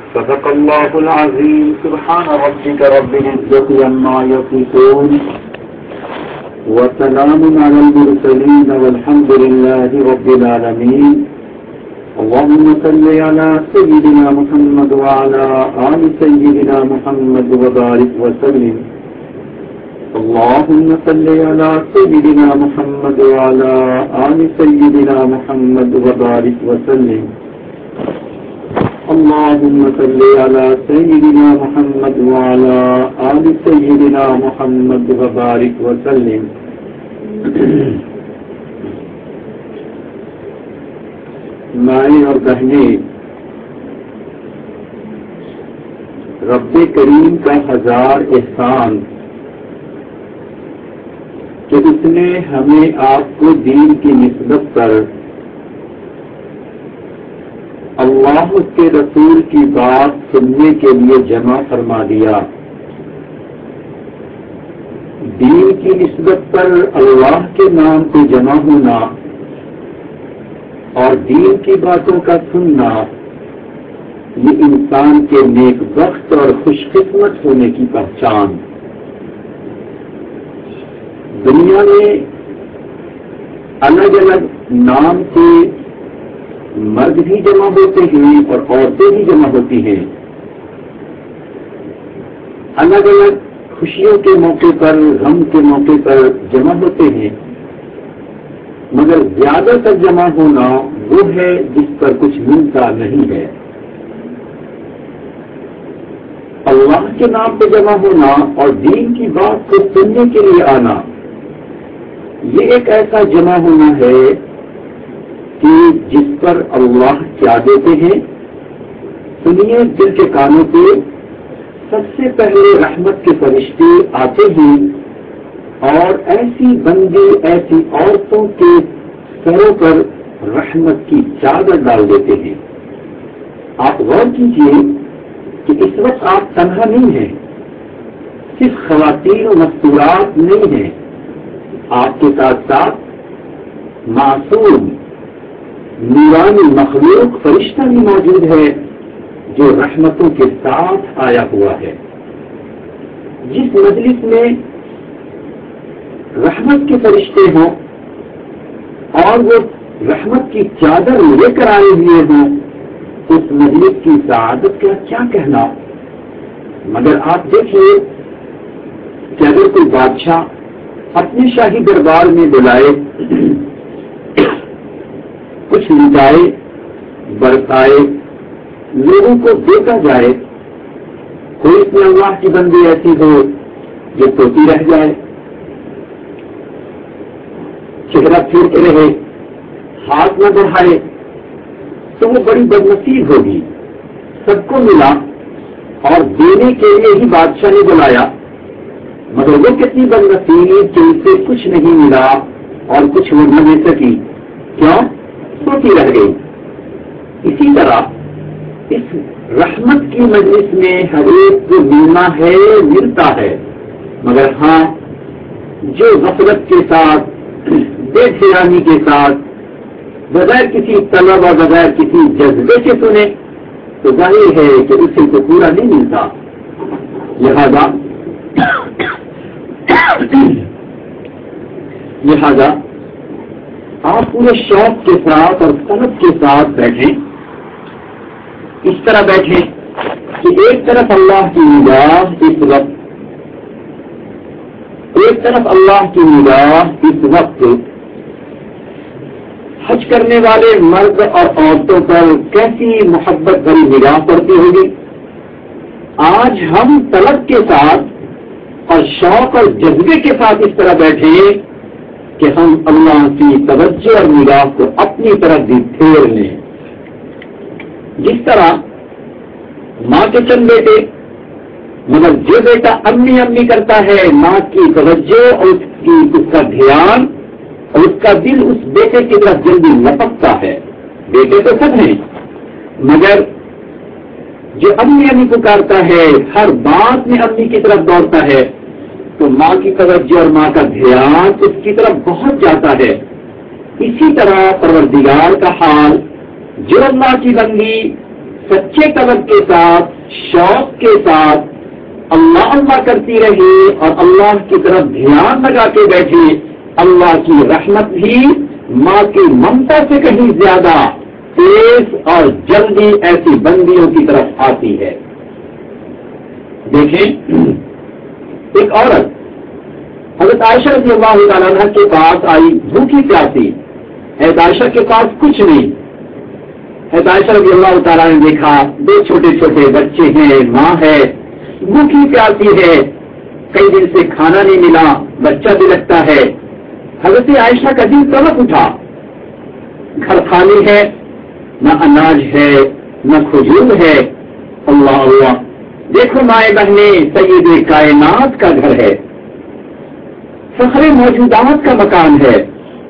صدق الله العظيم. سبحان ربك رب العزة عما يصفون وسلام على المرسلين والحمد لله رب العالمين. اللهم صل على سيدنا محمد وعلى آل سيدنا محمد وبارك وسلم. اللهم صل على سيدنا محمد وعلى آل سيدنا محمد وبارك وسلم. اللهم صل على سيدنا محمد وعلى آل سيدنا محمد وبارك وسلم. مائیں اور بہنیں، رب کریم کا ہزار احسان کہ اس نے ہمیں آپ کو دین کی نسبت پر اللہ اس کے رسول کی بات سننے کے لیے جمع فرما دیا. دین کی نسبت پر اللہ کے نام پہ جمع ہونا اور دین کی باتوں کا سننا، یہ انسان کے نیک بخت اور خوش قسمت ہونے کی پہچان. دنیا میں الگ الگ نام سے مرد بھی جمع ہوتے ہیں اور عورتیں بھی جمع ہوتی ہیں. الگ الگ خوشیوں کے موقع پر، غم کے موقع پر جمع ہوتے ہیں، مگر زیادہ تر جمع ہونا وہ ہے جس پر کچھ ملتا نہیں ہے. اللہ کے نام پہ جمع ہونا اور دین کی بات کو سننے کے لیے آنا، یہ ایک ایسا جمع ہونا ہے کہ جس پر اللہ کیا دیتے ہیں. سنیے، دل کے کانوں پہ سب سے پہلے رحمت کے فرشتے آتے ہیں اور ایسی بندی، ایسی عورتوں کے سروں پر رحمت کی چادر ڈال دیتے ہیں. آپ غور کیجیے کہ اس وقت آپ تنہا نہیں ہیں، صرف خواتین و مستورات نہیں ہیں، آپ کے ساتھ ساتھ معصوم نورانی مخلوق فرشتہ بھی موجود ہے جو رحمتوں کے ساتھ آیا ہوا ہے. جس مجلس میں رحمت کے فرشتے ہوں اور وہ رحمت کی چادر لے کر آئے ہوئے ہوں، اس مجلس کی سعادت کا کیا کہنا. مگر آپ دیکھیے کہ اگر کوئی بادشاہ اپنے شاہی دربار میں بلائے، کچھ لٹائے، برسائے، لوگوں کو دیکھا جائے، کوئی اس میں اللہ کی بندی ایسی ہو جو سوتی رہ جائے، چہرہ پھیر کے رہے، ہاتھ نہ بڑھائے، تو وہ بڑی بدنصیب ہوگی. سب کو ملا اور دینے کے لیے ہی بادشاہ نے بلایا، مگر وہ کتنی بدنصیب کہ اسے کچھ نہیں ملا اور کچھ وہ نہ دے سکی. کیوں؟ سوتی رہ گئی. اسی طرح اس رحمت کی مجلس میں ہر ایک کو ملنا ہے، ملتا ہے، مگر ہاں جو غفلت کے ساتھ، بے دھیانی کے ساتھ، بغیر کسی طلب اور بغیر کسی جذبے کے سنے تو ظاہر ہے کہ اسے تو پورا نہیں ملتا. لہذا آپ پورے شوق کے ساتھ اور صنعت کے ساتھ بیٹھیں. اس طرح بیٹھیں کہ ایک طرف اللہ کی نگاہ اس وقت، ایک طرف اللہ کی نگاہ اس وقت حج کرنے والے مرد اور عورتوں پر کیسی محبت بھری نگاہ پڑتی ہوگی. آج ہم طلب کے ساتھ اور شوق اور جذبے کے ساتھ اس طرح بیٹھے کہ ہم اللہ کی توجہ اور نگاہ کو اپنی طرف بھی پھیر لیں. جس طرح ماں کے چند بیٹے، مگر جو بیٹا امی امی کرتا ہے، ماں کی توجہ اور اس کا دھیان اور اس کا دل اس بیٹے کی طرف جلدی لپکتا ہے. بیٹے تو سب ہیں، مگر جو امی امی پکارتا ہے، ہر بات میں امی کی طرف دوڑتا ہے، تو ماں کی توجہ اور ماں کا دھیان اس کی طرف بہت جاتا ہے. اسی طرح پروردگار کا حال، جو اللہ کی بندی سچے طلب کے ساتھ، شوق کے ساتھ اللہ اللہ کرتی رہی اور اللہ کی طرف دھیان لگا کے بیٹھی، اللہ کی رحمت بھی ماں کی ممتا سے کہیں زیادہ تیز اور جلدی ایسی بندیوں کی طرف آتی ہے۔ دیکھیں، ایک عورت حضرت عائشہ رضی اللہ تعالیٰ عنہ کے پاس آئی، بھوکی پیاسی، حضرت عائشہ کے پاس کچھ نہیں۔ حضرت عائشہ رضی اللہ تعالیٰ نے دیکھا 2 چھوٹے چھوٹے بچے ہیں، ماں ہے، بھوکی پیاسی ہے، کئی دن سے کھانا نہیں ملا، بچہ بھی لگتا ہے۔ حضرت عائشہ کا دل تڑپ اٹھا، گھر خالی ہے، نہ اناج ہے نہ کھجور ہے۔ اللہ اللہ، دیکھو مائیں بہنیں، سید کائنات کا گھر ہے، فخر موجودات کا مکان ہے،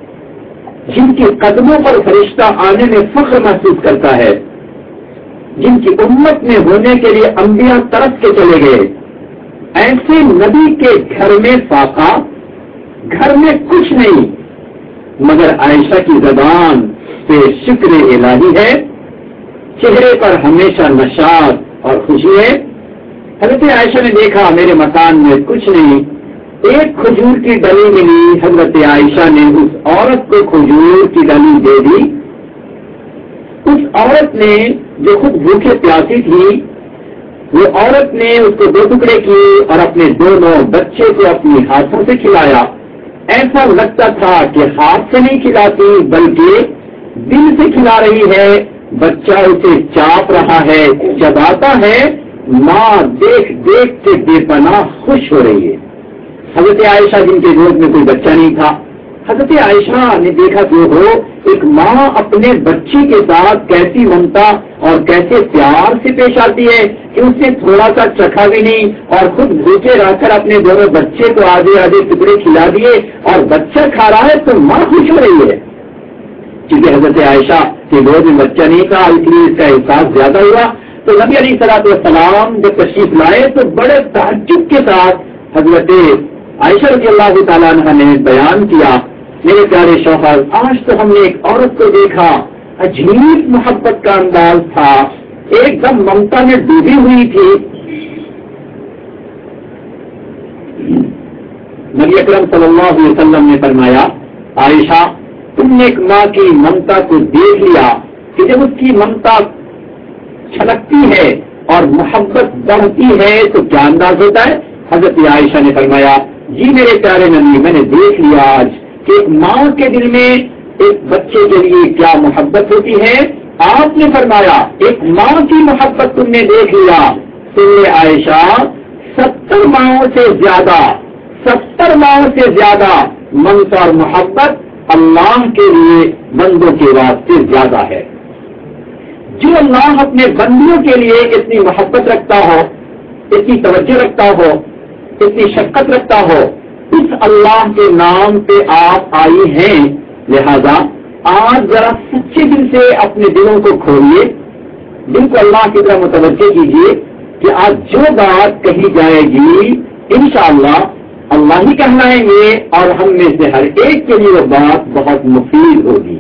جن کے قدموں پر فرشتہ آنے میں فخر محسوس کرتا ہے، جن کی امت میں ہونے کے لیے انبیاء ترس کے چلے گئے، ایسے نبی کے گھر میں فاقہ، گھر میں کچھ نہیں، مگر عائشہ کی زبان پہ شکر الہی ہے، چہرے پر ہمیشہ نشاط اور خوشی ہے۔ حضرت عائشہ نے دیکھا میرے مکان میں کچھ نہیں، ایک کھجور کی ڈلی ملی، حضرت عائشہ نے اس عورت کو کھجور کی ڈلی دے دی۔ اس عورت نے جو خود بھوکے پیاسی تھی، وہ عورت نے اس کو 2 ٹکڑے کیے اور اپنے دونوں بچے کو اپنی ہاتھوں سے کھلایا۔ ایسا لگتا تھا کہ ہاتھ سے نہیں کھلاتی بلکہ دل سے کھلا رہی ہے، بچہ اسے چاپ رہا ہے، چباتا ہے، ماں دیکھ دیکھ کے بے پناہ خوش ہو رہی ہے۔ حضرت عائشہ جن کے گود میں کوئی بچہ نہیں تھا، حضرت عائشہ نے دیکھا کہ ہو ایک ماں اپنے بچے کے ساتھ کیسی ممتا اور کیسے پیار سے پیش آتی ہے کہ اس نے تھوڑا سا چکھا بھی نہیں اور خود بھوکے رہ کر اپنے دونوں بچے کو آدھے آدھے ٹکڑے کھلا دیے اور بچہ کھا رہا ہے تو ماں خوش ہو رہی ہے۔ کیونکہ حضرت عائشہ کے گود میں بچہ نہیں تھا، اس لیے اس کا احساس زیادہ ہوا۔ تو نبی علیہ الصلوۃ والسلام جب تشریف لائے تو بڑے تعجب کے ساتھ حضرت عائشہ رضی اللہ تعالیٰ عنہ نے بیان کیا، میرے پیارے شوہر، آج تو ہم نے ایک عورت کو دیکھا، عجیب محبت کا انداز تھا، ایک دم ممتا میں ڈوبی ہوئی تھی۔ نبی اکرم صلی اللہ علیہ وسلم نے فرمایا، عائشہ تم نے ایک ماں کی ممتا کو دیکھ لیا کہ جب اس کی ممتا چھلکتی ہے اور محبت بڑھتی ہے تو کیا انداز ہوتا ہے؟ حضرت عائشہ نے فرمایا، جی میرے پیارے نبی، میں نے دیکھ لیا آج کہ ایک ماں کے دل میں ایک بچے کے لیے کیا محبت ہوتی ہے۔ آپ نے فرمایا ایک ماں کی محبت تم نے دیکھ لیا، سن لے عائشہ، 70 ماؤں سے زیادہ ممتا اور محبت اللہ کے لیے بندوں کے واسطے زیادہ ہے۔ جو اللہ اپنے بندیوں کے لیے اتنی محبت رکھتا ہو، اتنی توجہ رکھتا ہو، اتنی شفقت رکھتا ہو، اس اللہ کے نام پہ آپ آئی ہیں، لہذا آج ذرا سچے دل سے اپنے دلوں کو کھولیے، دل کو اللہ کی طرف متوجہ کیجیے کہ آج جو بات کہی جائے گی انشاءاللہ اللہ ہی کہلائیں گے اور ہم میں سے ہر ایک کے لیے وہ بات بہت مفید ہوگی۔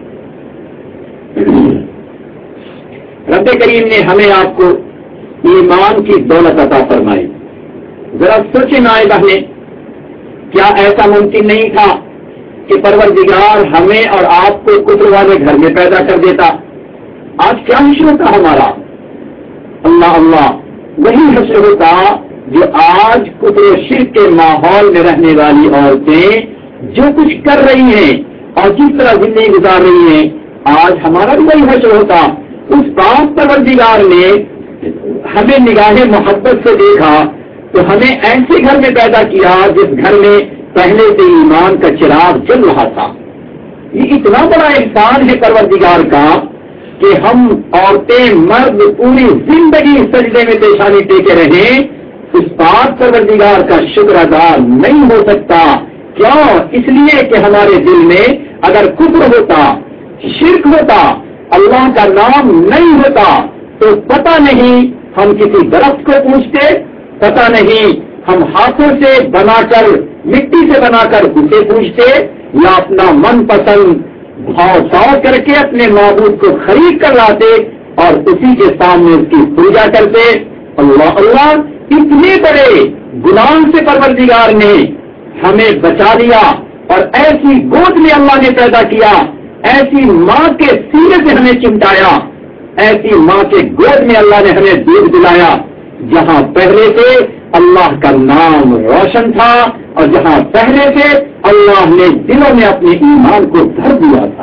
رب کریم نے ہمیں آپ کو ایمان کی دولت عطا فرمائی۔ ذرا سوچیں مائیں بہنیں، کیا ایسا ممکن نہیں تھا کہ پروردگار ہمیں اور آپ کو کفر والے گھر میں پیدا کر دیتا؟ آج کیا حشر ہوتا ہمارا؟ اللہ اللہ، وہی حشر ہوتا جو آج کفر و شرک کے ماحول میں رہنے والی عورتیں جو کچھ کر رہی ہیں اور جس طرح زندگی گزار رہی ہیں، آج ہمارا بھی وہی حشر ہوتا۔ اس پاک پروردگار نے ہمیں نگاہ محبت سے دیکھا تو ہمیں ایسے گھر میں پیدا کیا جس گھر میں پہلے سے ایمان کا چراغ جل رہا تھا۔ یہ اتنا بڑا احسان ہے پروردگار کا کہ ہم عورتیں مرد پوری زندگی سجدے میں پیشانی ٹیکے رہیں، اس پاک پروردگار کا شکر ادا نہیں ہو سکتا۔ کیوں؟ اس لیے کہ ہمارے دل میں اگر کفر ہوتا، شرک ہوتا، اللہ کا نام نہیں ہوتا تو پتہ نہیں ہم کسی درخت کو پوچھتے، پتہ نہیں ہم ہاتھوں سے بنا کر، مٹی سے بنا کر اسے پوچھتے، یا اپنا من پسند بھاؤ تاؤ کر کے اپنے معبود کو خرید کر لاتے اور اسی کے سامنے اس کی پوجا کرتے. اللہ اللہ، اتنے بڑے گناہ سے پروردگار نے ہمیں بچا لیا اور ایسی گود میں اللہ نے پیدا کیا، ایسی ماں کے سینے سے ہمیں چمٹایا، ایسی ماں کے گود میں اللہ نے ہمیں دودھ دلایا جہاں پہلے سے اللہ کا نام روشن تھا اور جہاں پہلے سے اللہ نے دلوں میں اپنے ایمان کو بھر دیا تھا.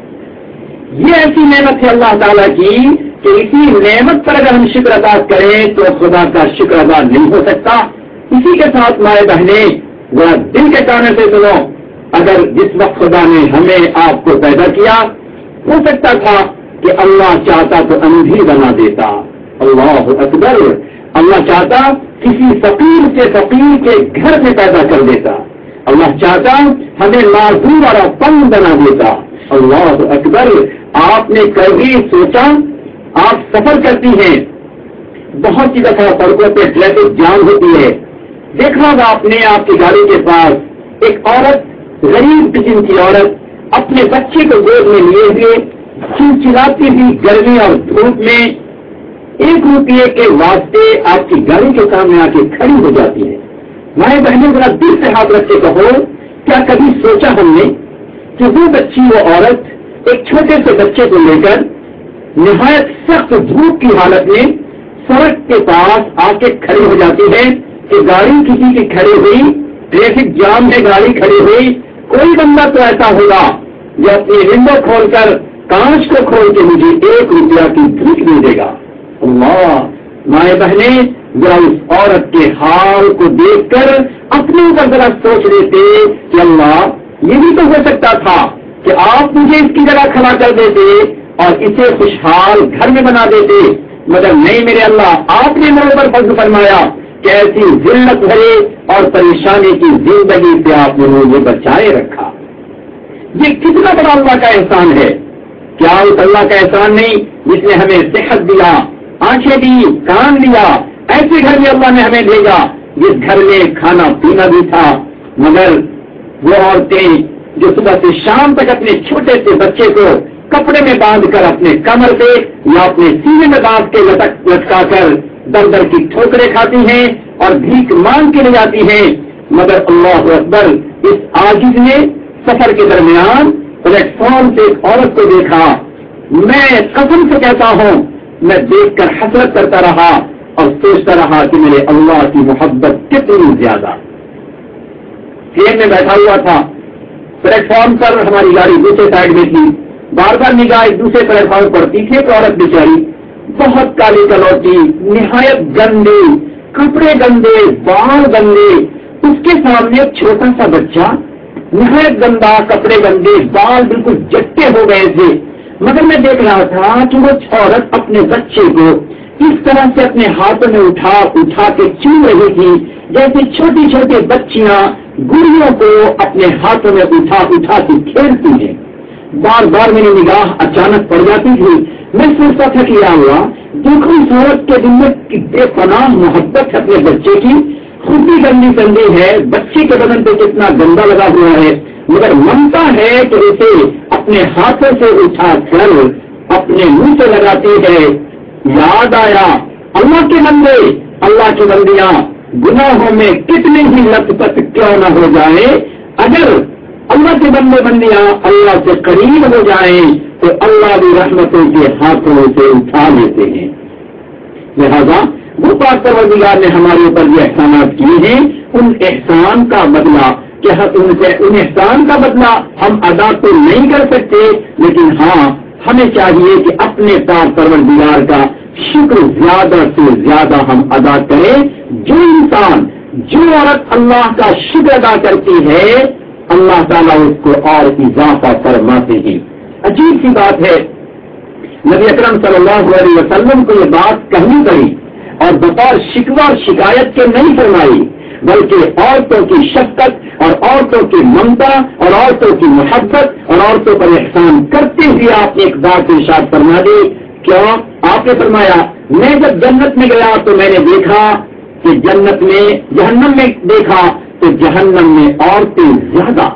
یہ ایسی نعمت ہے اللہ تعالیٰ کی کہ اسی نعمت پر اگر ہم شکر ادا کریں تو خدا کا شکر ادا نہیں ہو سکتا. اسی کے ساتھ مائیں بہنیں ذرا دل کے کانے سے سنو، اگر جس وقت خدا نے ہمیں آپ کو پیدا کیا، ہو سکتا تھا کہ اللہ چاہتا تو اندھی بنا دیتا. اللہ اکبر، اللہ چاہتا کسی فقیر سے فقیر کے گھر میں پیدا کر دیتا. اللہ چاہتا ہمیں معذور اور اپنگ بنا دیتا. اللہ اکبر، آپ نے کبھی سوچا، آپ سفر کرتی ہیں، بہت سی دفعہ سڑکوں پہ ٹریفک جام ہوتی ہے، دیکھا ہوگا آپ نے آپ کی گاڑی کے پاس ایک عورت، غریب قسم کی عورت، اپنے بچے کو گود میں لیے ہوئے چلچلاتی ہوئی گرمی اور دھوپ میں 1 روپیے کے واسطے آپ کی گاڑی کے سامنے آ کے کھڑی ہو جاتی ہے. مائیں بہنوں ذرا دل سے ہاتھ رکھ کے کہو، کیا کبھی سوچا ہم نے کہ وہ بچی، وہ عورت ایک چھوٹے سے بچے کو لے کر نہایت سخت دھوپ کی حالت میں سڑک کے پاس آ کے کھڑی ہو جاتی ہے کہ گاڑی کسی کی کھڑی ہوئی، ٹریفک جام میں گاڑی کھڑی ہوئی، کوئی بندہ تو ایسا ہوگا جو اپنی ونڈو کھول کر، کانچ کو کھول کے مجھے 1 روپیہ کی بھیک دے دے گا. اللہ، مائیں بہنیں ذرا اس عورت کے حال کو دیکھ کر اپنے اوپر ذرا سوچ لیتے کہ اللہ، یہ بھی تو ہو سکتا تھا کہ آپ مجھے اس کی جگہ کھڑا کر دیتے اور اسے خوشحال گھر میں بنا دیتے، مگر نہیں میرے اللہ، آپ نے میرے اوپر فضل فرمایا کہ ایسی ذلت بھرے اور پریشانی کی زندگی سے آپ نے مجھے بچائے رکھا. یہ کتنا بڑا اللہ کا احسان ہے. کیا اس اللہ کا احسان نہیں جس نے ہمیں صحت دیا، آنکھیں دی، کان دیا؟ ایسے گھر میں اللہ نے ہمیں بھیجا جس گھر میں کھانا پینا بھی تھا، مگر وہ عورتیں جو صبح سے شام تک اپنے چھوٹے سے بچے کو کپڑے میں باندھ کر اپنے کمر پہ یا اپنے سینے میں باندھ کے لٹکا کر در در کی ٹھوکریں کھاتی ہیں اور بھیک مانگ کے لے جاتی ہیں، مگر اللہ اکبر، اس عاجز نے سفر کے درمیان پلیٹ فارم سے ایک عورت کو دیکھا. میں قسم سے کہتا ہوں، میں دیکھ کر حسرت کرتا رہا اور سوچتا رہا کہ میرے اللہ کی محبت کتنی زیادہ. ٹرین میں بیٹھا ہوا تھا، پلیٹ فارم پر ہماری گاڑی دوسرے سائڈ میں تھی، بار بار نگاہ ایک دوسرے پلیٹ فارم پر تھی. ایک عورت بیچاری بہت کالی کلوٹی، نہایت گندی، کپڑے گندے، بال گندے، اس کے سامنے ایک چھوٹا سا بچہ، نہایت گندا، کپڑے گندے، بال بالکل جٹے ہو گئے تھے، مگر میں دیکھ رہا تھا کہ وہ عورت اپنے بچے کو اس طرح سے اپنے ہاتھوں میں اٹھا کے چوم رہی تھی جیسے چھوٹی چھوٹی بچیاں گڑیوں کو اپنے ہاتھوں میں اٹھا کے کھیلتی ہیں. بار بار میری نگاہ اچانک پڑ جاتی تھی. میں سوچتا تھا کہ کیا ہوا، دیکھو اس عورت کے دل میں بے پناہ محبت ہے اپنے بچے کی، خود بھی گندی گندی ہے، بچے کے بدن پہ کتنا گندا لگا ہوا ہے، مگر منتا ہے کہ اسے اپنے ہاتھوں سے اٹھا کر اپنے منہ سے لگاتی ہے. یاد آیا اللہ کے بندے، اللہ کی بندیاں گناہوں میں کتنی ہی لت پت کیوں نہ ہو جائے، اگر اللہ کے بندے بندیاں اللہ سے قریب ہو جائیں تو اللہ بھی رحمتوں کے ہاتھوں سے اٹھا لیتے ہیں. لہذا وہ پاک پروردگار نے ہمارے اوپر یہ احسانات کیے ہیں، ان احسان کا بدلہ ان احسان کا بدلہ ہم ادا تو نہیں کر سکتے، لیکن ہاں ہمیں چاہیے کہ اپنے پاک پروردگار کا شکر زیادہ سے زیادہ ہم ادا کریں. جو انسان، جو عورت اللہ کا شکر ادا کرتی ہے، اللہ تعالیٰ اس کو اور اضافہ فرماتے ہیں. عجیب سی بات ہے، نبی اکرم صلی اللہ علیہ وسلم کو یہ بات کہنی پڑی اور بطور شکوہ اور شکایت کے نہیں فرمائی، بلکہ عورتوں کی شفقت اور عورتوں کی ممتا اور عورتوں کی محبت اور عورتوں پر احسان کرتے ہوئے آپ نے ایک بات ارشاد فرما دی. کیوں؟ آپ نے فرمایا، میں جب جنت میں گیا تو میں نے دیکھا کہ جنت میں، جہنم میں دیکھا تو جہنم میں عورتیں زیادہ.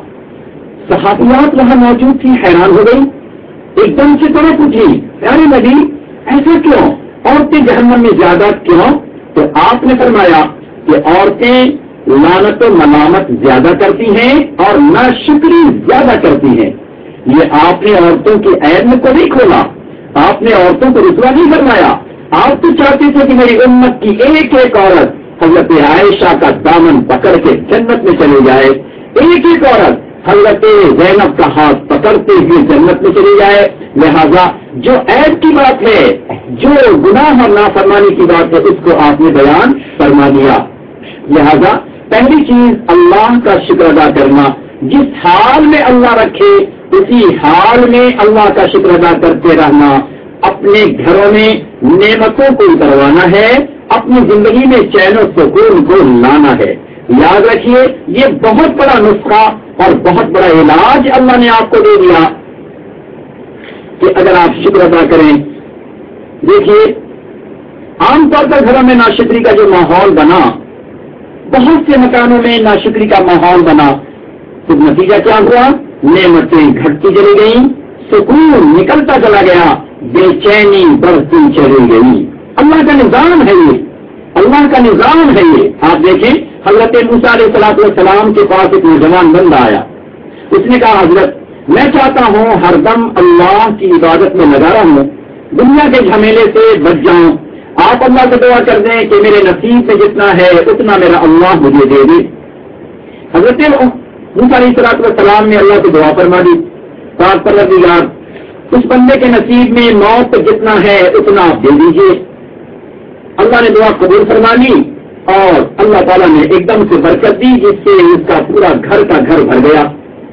صحابیات وہاں موجود تھی، حیران ہو گئی، ایک دم سے طرح پوچھی، پیارے نبی ایسا کیوں؟ عورتیں جہنم میں زیادہ کیوں؟ تو آپ نے فرمایا کہ عورتیں لعنت و ملامت زیادہ کرتی ہیں اور ناشکری زیادہ کرتی ہیں۔ یہ آپ نے عورتوں کی عیب کو نہیں کھولا، آپ نے عورتوں کو رسوا نہیں فرمایا۔ آپ تو چاہتے تھے کہ میری امت کی ایک ایک عورت حضرت عائشہ کا دامن پکڑ کے جنت میں چلی جائے، ایک ایک عورت حضرت زینب کا ہاتھ پکڑتے ہوئے جنت میں چلی جائے۔ لہذا جو عیب کی بات ہے، جو گناہ اور نافرمانی کی بات ہے، اس کو آپ نے بیان فرما دیا۔ لہذا پہلی چیز اللہ کا شکر ادا کرنا، جس حال میں اللہ رکھے اسی حال میں اللہ کا شکر ادا کرتے رہنا، اپنے گھروں میں نعمتوں کو اتروانا ہے، اپنی زندگی میں چین و سکون کو لانا ہے۔ یاد رکھیے یہ بہت بڑا نسخہ اور بہت بڑا علاج اللہ نے آپ کو دے دیا کہ اگر آپ شکر ادا کریں۔ دیکھیے عام طور پر گھروں میں ناشکری کا جو ماحول بنا، بہت سے مکانوں میں ناشکری کا ماحول بنا، تو نتیجہ کیا ہوا؟ نعمتیں گھٹتی چلی گئیں، سکون نکلتا چلا گیا، بے چینی بڑھتی چلی گئی۔ اللہ کا نظام ہے یہ، اللہ کا نظام ہے یہ۔ آپ دیکھیں حضرت موسیٰ علیہ السلام کے پاس ایک نوجوان بندہ آیا، اس نے کہا حضرت میں چاہتا ہوں ہر دم اللہ کی عبادت میں لگا رہوں، دنیا کے جھمیلے سے بچ جاؤں، آپ اللہ سے دعا کر دیں کہ میرے نصیب میں جتنا ہے اتنا میرا اللہ مجھے دے دے۔ حضرت موسیٰ علیہ السلام نے اللہ سے دعا فرما دی، پاک پروردگار اس بندے کے نصیب میں موت جتنا ہے اتنا آپ دے دیجیے۔ اللہ نے دعا قبول فرما لی اور اللہ تعالیٰ نے ایک دم سے برکت دی، جس سے اس کا پورا گھر کا گھر بھر گیا۔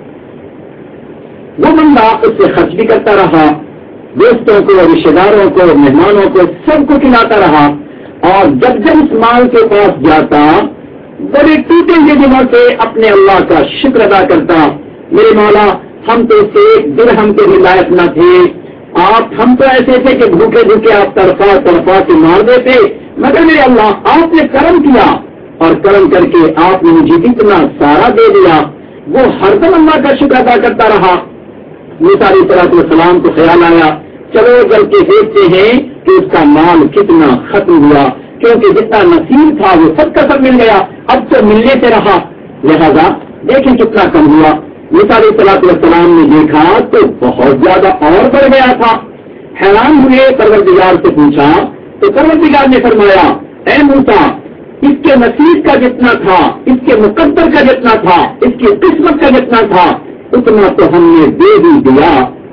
وہ بندہ اس سے خرچ بھی کرتا رہا، دوستوں کو، رشتے داروں کو، مہمانوں کو، سب کو کھلاتا رہا، اور جب جب اس مال کے پاس جاتا بڑے ٹوٹے ہوئے دلوں سے اپنے اللہ کا شکر ادا کرتا، میرے مولا ہم تو اس سے ایک درہم کے بھی لائق نہ تھے، ہم تو ایسے تھے کہ بھوکے بھوکے آپ طرفا کے مار دیتے، مگر میرے اللہ آپ نے کرم کیا اور کرم کر کے آپ نے مجھے اتنا سارا دے دیا۔ وہ ہر دم اللہ کا شکر ادا کرتا رہا۔ موسیٰ علیہ السلام کو خیال آیا چلو جل کے دیکھتے ہیں کہ اس کا مال کتنا ختم ہوا، کیونکہ جتنا نصیب تھا وہ سب کا سب مل گیا، اب تو ملنے سے رہا، لہذا دیکھیں کتنا کم ہوا۔ موسیٰ علیہ السلام نے دیکھا تو بہت زیادہ اور بڑھ گیا تھا، حیران ہوئے، پروردگار سے پوچھا تو پروردگار نے فرمایا اے موسیٰ اس کے نصیب کا جتنا تھا، اس کے مقدر کا جتنا تھا، اس کی قسمت کا جتنا تھا اتنا تو ہم نے دے ہی دیا۔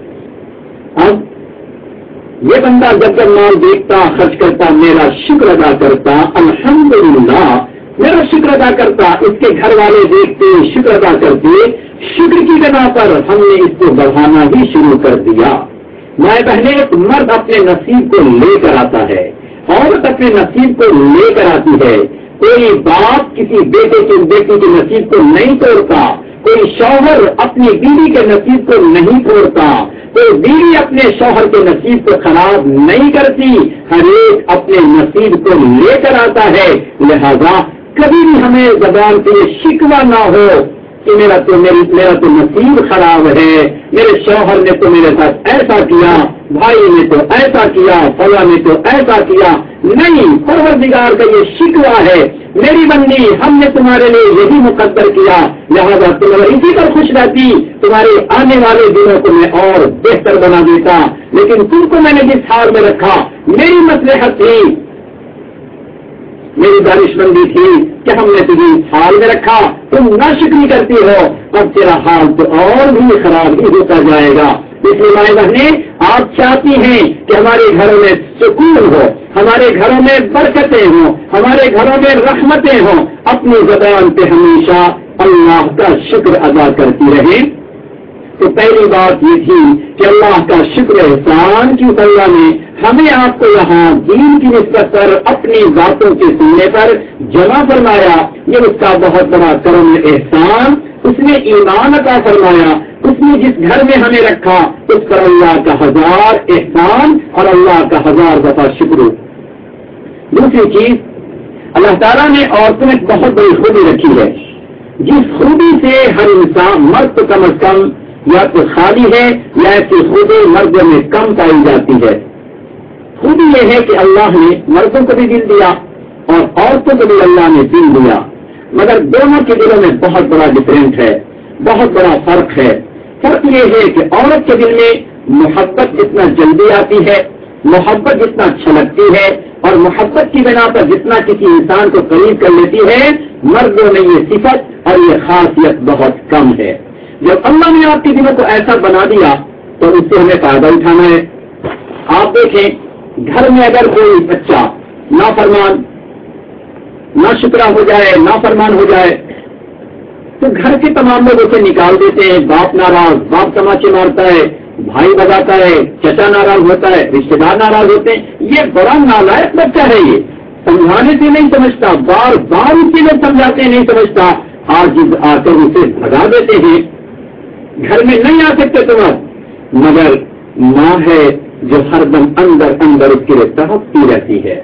اب یہ بندہ جب جب مال دیکھتا، خرچ کرتا، میرا شکر ادا کرتا، الحمدللہ میرا شکر ادا کرتا، اس کے گھر والے دیکھتے شکر ادا کرتے، شکر کی بنا پر ہم نے اس کو بڑھانا ہی شروع کر دیا۔ مائیں بہنیں، ایک مرد اپنے نصیب کو لے کر آتا ہے، عورت اپنے نصیب کو لے کر آتی ہے۔ کوئی باپ کسی بیٹے کی بیٹی کے نصیب کو نہیں توڑتا، کوئی شوہر اپنی بیوی کے نصیب کو نہیں توڑتا، کوئی بیوی اپنے شوہر کے نصیب کو خراب نہیں کرتی، ہر ایک اپنے نصیب کو لے کر آتا ہے۔ لہذا کبھی بھی ہمیں زبان پہ یہ شکوہ نہ ہو کہ میرا تو نصیب خراب ہے، میرے شوہر نے تو میرے ساتھ ایسا کیا، بھائی نے تو ایسا کیا، فلاں نے تو ایسا کیا۔ نہیں، پروردگار کا یہ شکوہ ہے میری بندی ہم نے تمہارے لیے یہی مقدر کیا، لہذا تم اسی پر خوش رہتی، تمہارے آنے والے دنوں کو میں اور بہتر بنا دیتا، لیکن تم کو میں نے جس حال میں رکھا میری مصلحت تھی، میری دانش مندی تھی کہ ہم نے تجھے اس حال میں رکھا، تم ناشکری کرتی ہو، اب تیرا حال تو اور بھی خراب ہی ہوتا جائے گا۔ اس لیے مائیں بہنیں، آپ چاہتی ہیں کہ ہمارے گھروں میں سکون ہو، ہمارے گھروں میں برکتیں ہوں، ہمارے گھروں میں رحمتیں ہوں، اپنی زبان پہ ہمیشہ اللہ کا شکر ادا کرتی رہیں۔ تو پہلی بات یہ تھی کہ اللہ کا شکر احسان کی اللہ نے ہمیں آپ کو یہاں دین کی نسبت پر اپنی باتوں کے سننے پر جمع فرمایا، یہ اس کا بہت بڑا کرم احسان، اس نے ایمان عطا فرمایا، اس نے جس گھر میں ہمیں رکھا اس پر اللہ کا 1000 احسان اور اللہ کا 1000 دفعہ شکر۔ دوسری چیز، اللہ تعالیٰ نے عورتوں میں بہت بڑی خوبی رکھی ہے، جس خوبی سے ہر انسان مرد تو کم از کم یا تو خالی ہے یا ایسی خوبی مردوں میں کم پائی جاتی ہے۔ خوبی یہ ہے کہ اللہ نے مردوں کو بھی دل دیا اور عورتوں کو بھی اللہ نے دل دیا، مگر دونوں کے دلوں میں بہت بڑا ڈفرینٹ ہے، بہت بڑا فرق ہے۔ فرق یہ ہے کہ عورت کے دل میں محبت جتنا جلدی آتی ہے، محبت جتنا چھلکتی ہے اور محبت کی بنا پر جتنا کسی انسان کو قریب کر لیتی ہے، مردوں میں یہ صفت اور یہ خاصیت بہت کم ہے۔ جب اللہ نے آپ کے دلوں کو ایسا بنا دیا تو اس سے ہمیں فائدہ اٹھانا ہے۔ آپ دیکھیں گھر میں اگر کوئی بچہ نافرمان، ناشکرا ہو جائے، نافرمان ہو جائے تو گھر کے تمام لوگ اسے نکال دیتے ہیں، باپ ناراض، باپ تماچے مارتا ہے، بھائی بجاتا ہے، چچا ناراض ہوتا ہے، رشتے دار ناراض ہوتے ہیں۔ یہ بڑا نالائق بچہ ہے، یہ سمجھانے سے نہیں سمجھتا، بار بار اسی لوگ سمجھاتے ہیں نہیں سمجھتا، آج آ کر اسے بھگا دیتے ہیں، گھر میں نہیں آ سکتے تم، مگر ماں ہے جو ہر دم اندر اندر اس کے لیے تڑپتی رہتی ہے۔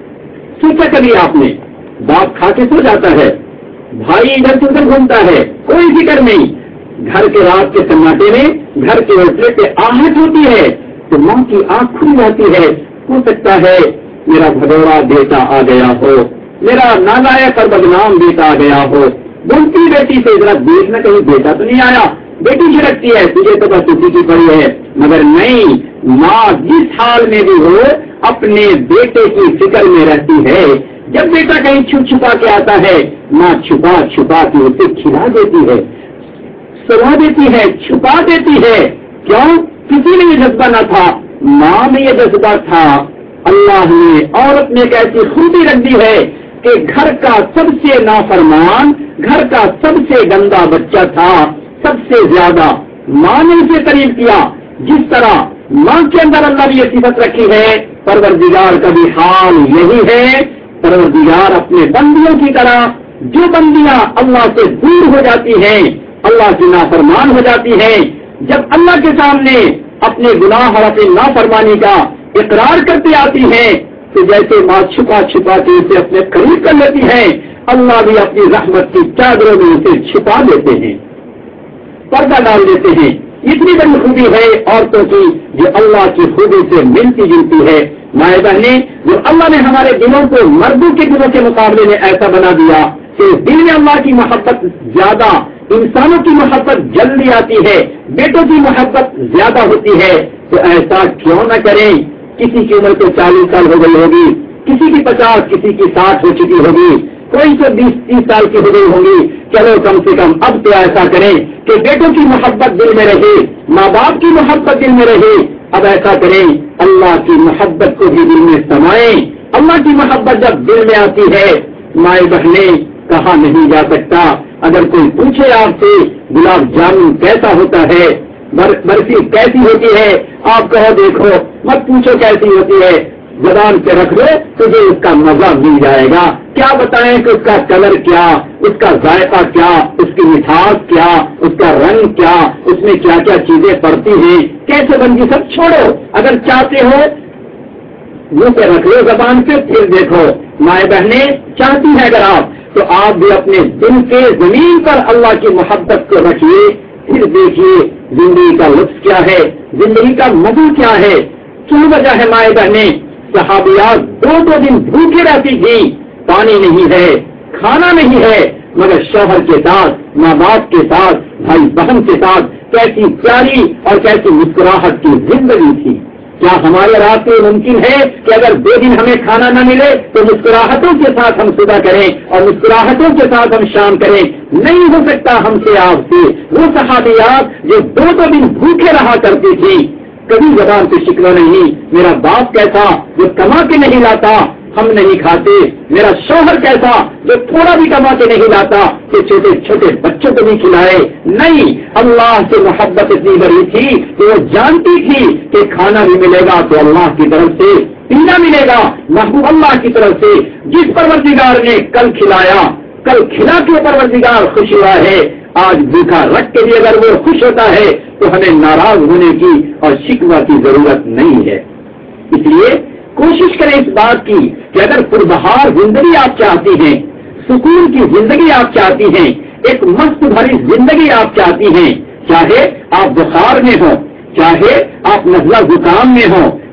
سوچا کبھی آپ نے، باپ کھا کے سو جاتا ہے، بھائی ادھر سے ادھر گھومتا ہے، کوئی فکر نہیں، گھر کے رات کے سناٹے میں گھر کے اوپر پہ آہٹ ہوتی ہے تو ماں کی آنکھ کھل جاتی ہے، ہو سکتا ہے میرا بھگوڑا بیٹا آ گیا ہو، میرا نالائق اور بدنام بیٹا آ گیا ہو، بولتی بیٹی سے ذرا دیکھنا کہیں بیٹا تو نہیں آیا، بیٹی چھڑکتی ہے تجھے تو بس اسی کی پڑی ہے، مگر نہیں، ماں جس حال میں بھی ہو اپنے بیٹے کی فکر میں رہتی ہے۔ جب بیٹا کہیں چھپ چھپا کے آتا ہے، ماں چھپا چھپا کے اسے کھلا دیتی ہے، سلا دیتی ہے، چھپا دیتی ہے۔ کیوں؟ کسی میں یہ جذبہ نہ تھا، ماں میں یہ جذبہ تھا۔ اللہ نے عورت میں ایک ایسی خوبی رکھ دی ہے کہ گھر کا سب سے نافرمان، گھر کا سب سے گندا بچہ تھا، سب سے زیادہ ماں نے اسے قریب کیا۔ جس طرح ماں کے اندر اللہ نے یہ صفت رکھی ہے، پروردگار کا بھی حال یہی ہے۔ پروردگار اپنے بندیوں کی طرح، جو بندیاں اللہ سے دور ہو جاتی ہیں، اللہ کی نافرمان ہو جاتی ہیں، جب اللہ کے سامنے اپنے گناہ اور اپنی نافرمانی کا اقرار کرتی آتی ہیں تو جیسے ماں چھپا چھپا کے اسے اپنے قریب کر لیتی ہے، اللہ بھی اپنی رحمت کی چادروں میں اسے چھپا لیتے ہیں، پردہ ڈال دیتے ہیں۔ اتنی بڑی خوبی ہے عورتوں کی جو اللہ کی خوبی سے ملتی جلتی ہے۔ مائیں بہنیں، جو اللہ نے ہمارے دلوں کو مردوں کے دلوں کے مقابلے میں ایسا بنا دیا کہ دل میں اللہ کی محبت زیادہ، انسانوں کی محبت جلدی آتی ہے، بیٹوں کی محبت زیادہ ہوتی ہے، تو ایسا کیوں نہ کریں؟ کسی کی عمر تو 40 سال ہو گئی ہوگی، کسی کی 50، کسی کی 60 ہو چکی ہوگی، کوئی تو 20-30 سال کی ہو گئی ہوگی۔ چلو کم سے کم اب تو ایسا کریں کہ بیٹوں کی محبت دل میں رہے، ماں باپ کی محبت دل میں رہے۔ اب ایسا کریں، اللہ کی محبت کو بھی دل میں سمائیں۔ اللہ کی محبت جب دل میں آتی ہے، مائیں بہنیں، کہا نہیں جا سکتا۔ اگر کوئی پوچھے آپ سے گلاب جامن کیسا ہوتا ہے، برفی کیسی ہوتی ہے، آپ کہو دیکھو، مت پوچھو کیسی ہوتی ہے، زبان پہ رکھ لو تجھے اس کا مزہ مل جائے گا۔ کیا بتائیں کہ اس کا کلر کیا، اس کا ذائقہ کیا، اس کی مٹھاس کیا، اس کا رنگ کیا، اس میں کیا کیا چیزیں پڑتی ہیں، کیسے بنتی، سب چھوڑو۔ اگر چاہتے ہو منہ پہ رکھ لو زبان پہ، پھر دیکھو۔ مائیں بہنیں چاہتی ہیں اگر آپ، تو آپ بھی اپنے دل کے زمین پر اللہ کی محبت کو رکھیے، پھر دیکھیے زندگی کا لطف کیا ہے، زندگی کا مزہ کیا ہے۔ کیوں وجہ ہے مائیں بہنیں؟ صحابیات 2 دن بھوکے رہتی تھی، پانی نہیں ہے، کھانا نہیں ہے، مگر شوہر کے ساتھ، ماں باپ کے ساتھ، بھائی بہن کے ساتھ کیسی پیاری اور کیسی مسکراہٹ کی زندگی تھی۔ کیا ہمارے رات میں ممکن ہے کہ اگر 2 دن ہمیں کھانا نہ ملے تو مسکراہٹوں کے ساتھ ہم صبح کریں اور مسکراہٹوں کے ساتھ ہم شام کریں؟ نہیں ہو سکتا ہم سے، آپ سے۔ وہ صحابیات جو 2 دن بھوکے رہا کرتی تھی، کبھی زبان سے شکوہ نہیں، میرا باپ کیسا جو کما کے نہیں لاتا، ہم نہیں کھاتے، میرا شوہر کیسا جو تھوڑا بھی کما کے نہیں لاتا کہ چھوٹے چھوٹے بچوں کو نہیں کھلائے۔ نہیں، اللہ سے محبت اتنی بڑی تھی کہ وہ جانتی تھی کہ کھانا بھی ملے گا تو اللہ کی طرف سے، پینا ملے گا محبوب اللہ کی طرف سے۔ جس پروردگار نے کل کھلایا، کل کھلا کے پروردگار خوش ہوا ہے، آج بھوکا رکھ کے بھی اگر وہ خوش ہوتا ہے تو ہمیں ناراض ہونے کی اور شکوہ کی ضرورت نہیں ہے۔ اس لیے کوشش کریں اس بات کی کہ اگر پربہار زندگی آپ چاہتی ہیں، سکون کی زندگی آپ چاہتی ہیں، ایک مست بھری زندگی آپ چاہتی ہیں، چاہے آپ بخار میں ہوں، چاہے آپ نزلہ زکام میں ہوں،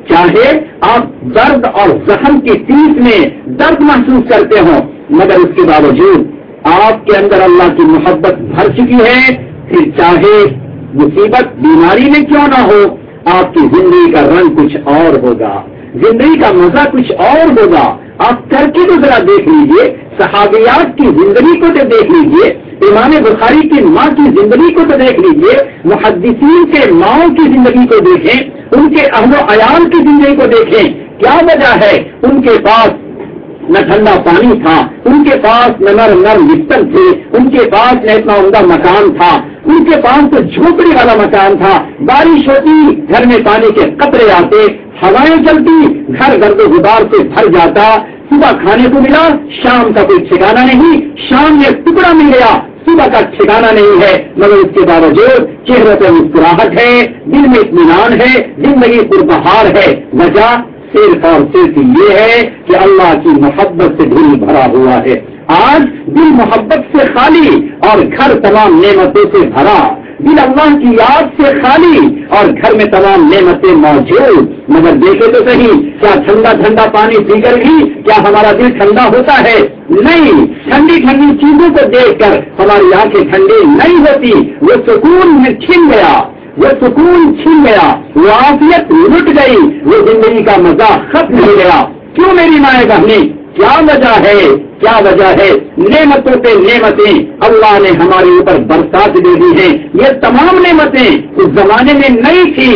چاہے آپ درد اور زخم کی ٹیس میں درد محسوس کرتے ہوں، مگر اس کے باوجود آپ کے اندر اللہ کی محبت بھر چکی ہے، پھر چاہے مصیبت بیماری میں کیوں نہ ہو، آپ کی زندگی کا رنگ کچھ اور ہوگا، زندگی کا مزہ کچھ اور ہوگا۔ آپ کر کے تو ذرا دیکھ لیجئے، صحابیات کی زندگی کو تو دیکھ لیجئے، امام بخاری کی ماں کی زندگی کو تو دیکھ لیجئے، محدثین کے ماؤں کی زندگی کو دیکھیں، ان کے اہل و عیال کی زندگی کو دیکھیں، کیا وجہ ہے؟ ان کے پاس نہ ٹھنڈا پانی تھا، ان کے پاس نہ نرم بستر تھے، ان کے پاس نہ اتنا عمدہ مکان تھا، ان کے پاس تو جھوپڑی والا مکان تھا، بارش ہوتی گھر میں پانی کے قطرے آتے، ہوائیں چلتی گھر گرد و غبار سے بھر جاتا، صبح کھانے کو ملا، شام کا کوئی ٹھکانا نہیں، شام میں ٹکڑا مل گیا، صبح کا ٹھکانا نہیں ہے، مگر اس کے باوجود چہرے پہ مسکراہٹ ہے، دل میں اطمینان ہے، زندگی پربہار ہے۔ وجہ صرف اور صرف یہ ہے کہ اللہ کی محبت سے دل بھرا ہوا ہے۔ آج دل محبت سے خالی اور گھر تمام نعمتوں سے بھرا، دل اللہ کی یاد سے خالی اور گھر میں تمام نعمتیں موجود، مگر دیکھے تو صحیح، کیا ٹھنڈا ٹھنڈا پانی پی کر بھی کیا ہمارا دل ٹھنڈا ہوتا ہے؟ نہیں، ٹھنڈی ٹھنڈی چیزوں کو دیکھ کر ہماری آنکھیں ٹھنڈی نہیں ہوتی، وہ سکون میں چھن گیا، وہ سکون چھن گیا، وہ عافیت لٹ گئی، وہ زندگی کا مزہ ختم ہو گیا۔ کیوں میری مائیں بہنیں؟ کیا وجہ ہے؟ کیا وجہ ہے؟ نعمتوں پہ نعمتیں اللہ نے ہمارے اوپر برسات دے دی ہیں، یہ تمام نعمتیں اس زمانے میں نہیں تھی،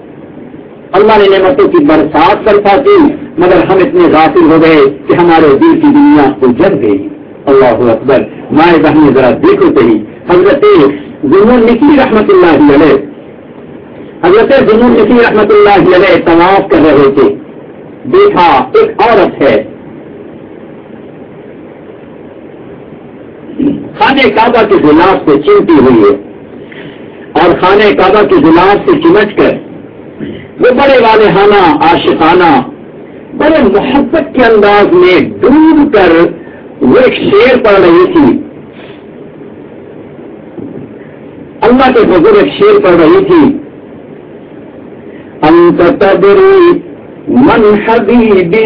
اللہ نے نعمتوں کی برسات برسا کی، مگر ہم اتنے غافل ہو گئے کہ ہمارے دل کی دنیا اجڑ گئی۔ اللہ اکبر، مائیں بہنیں ذرا دیکھو صحیح، حضرت ذوالنون نسوی رحمۃ اللہ علیہ، حضرت ذوالنون نسوی رحمۃ اللہ علیہ طواف کر رہے تھے، دیکھا ایک عورت ہے خانہ کعبہ کے غلاف سے چمٹی ہوئی ہے، اور خانہ کعبہ کے غلاف سے چمٹ کر وہ بڑے والہانہ عاشقانہ بڑے محبت کے انداز میں ڈوب کر وہ ایک شعر پڑھ رہی تھی، اللہ کے حضور ایک شعر پڑھ رہی تھی، انت تدری من حبیبی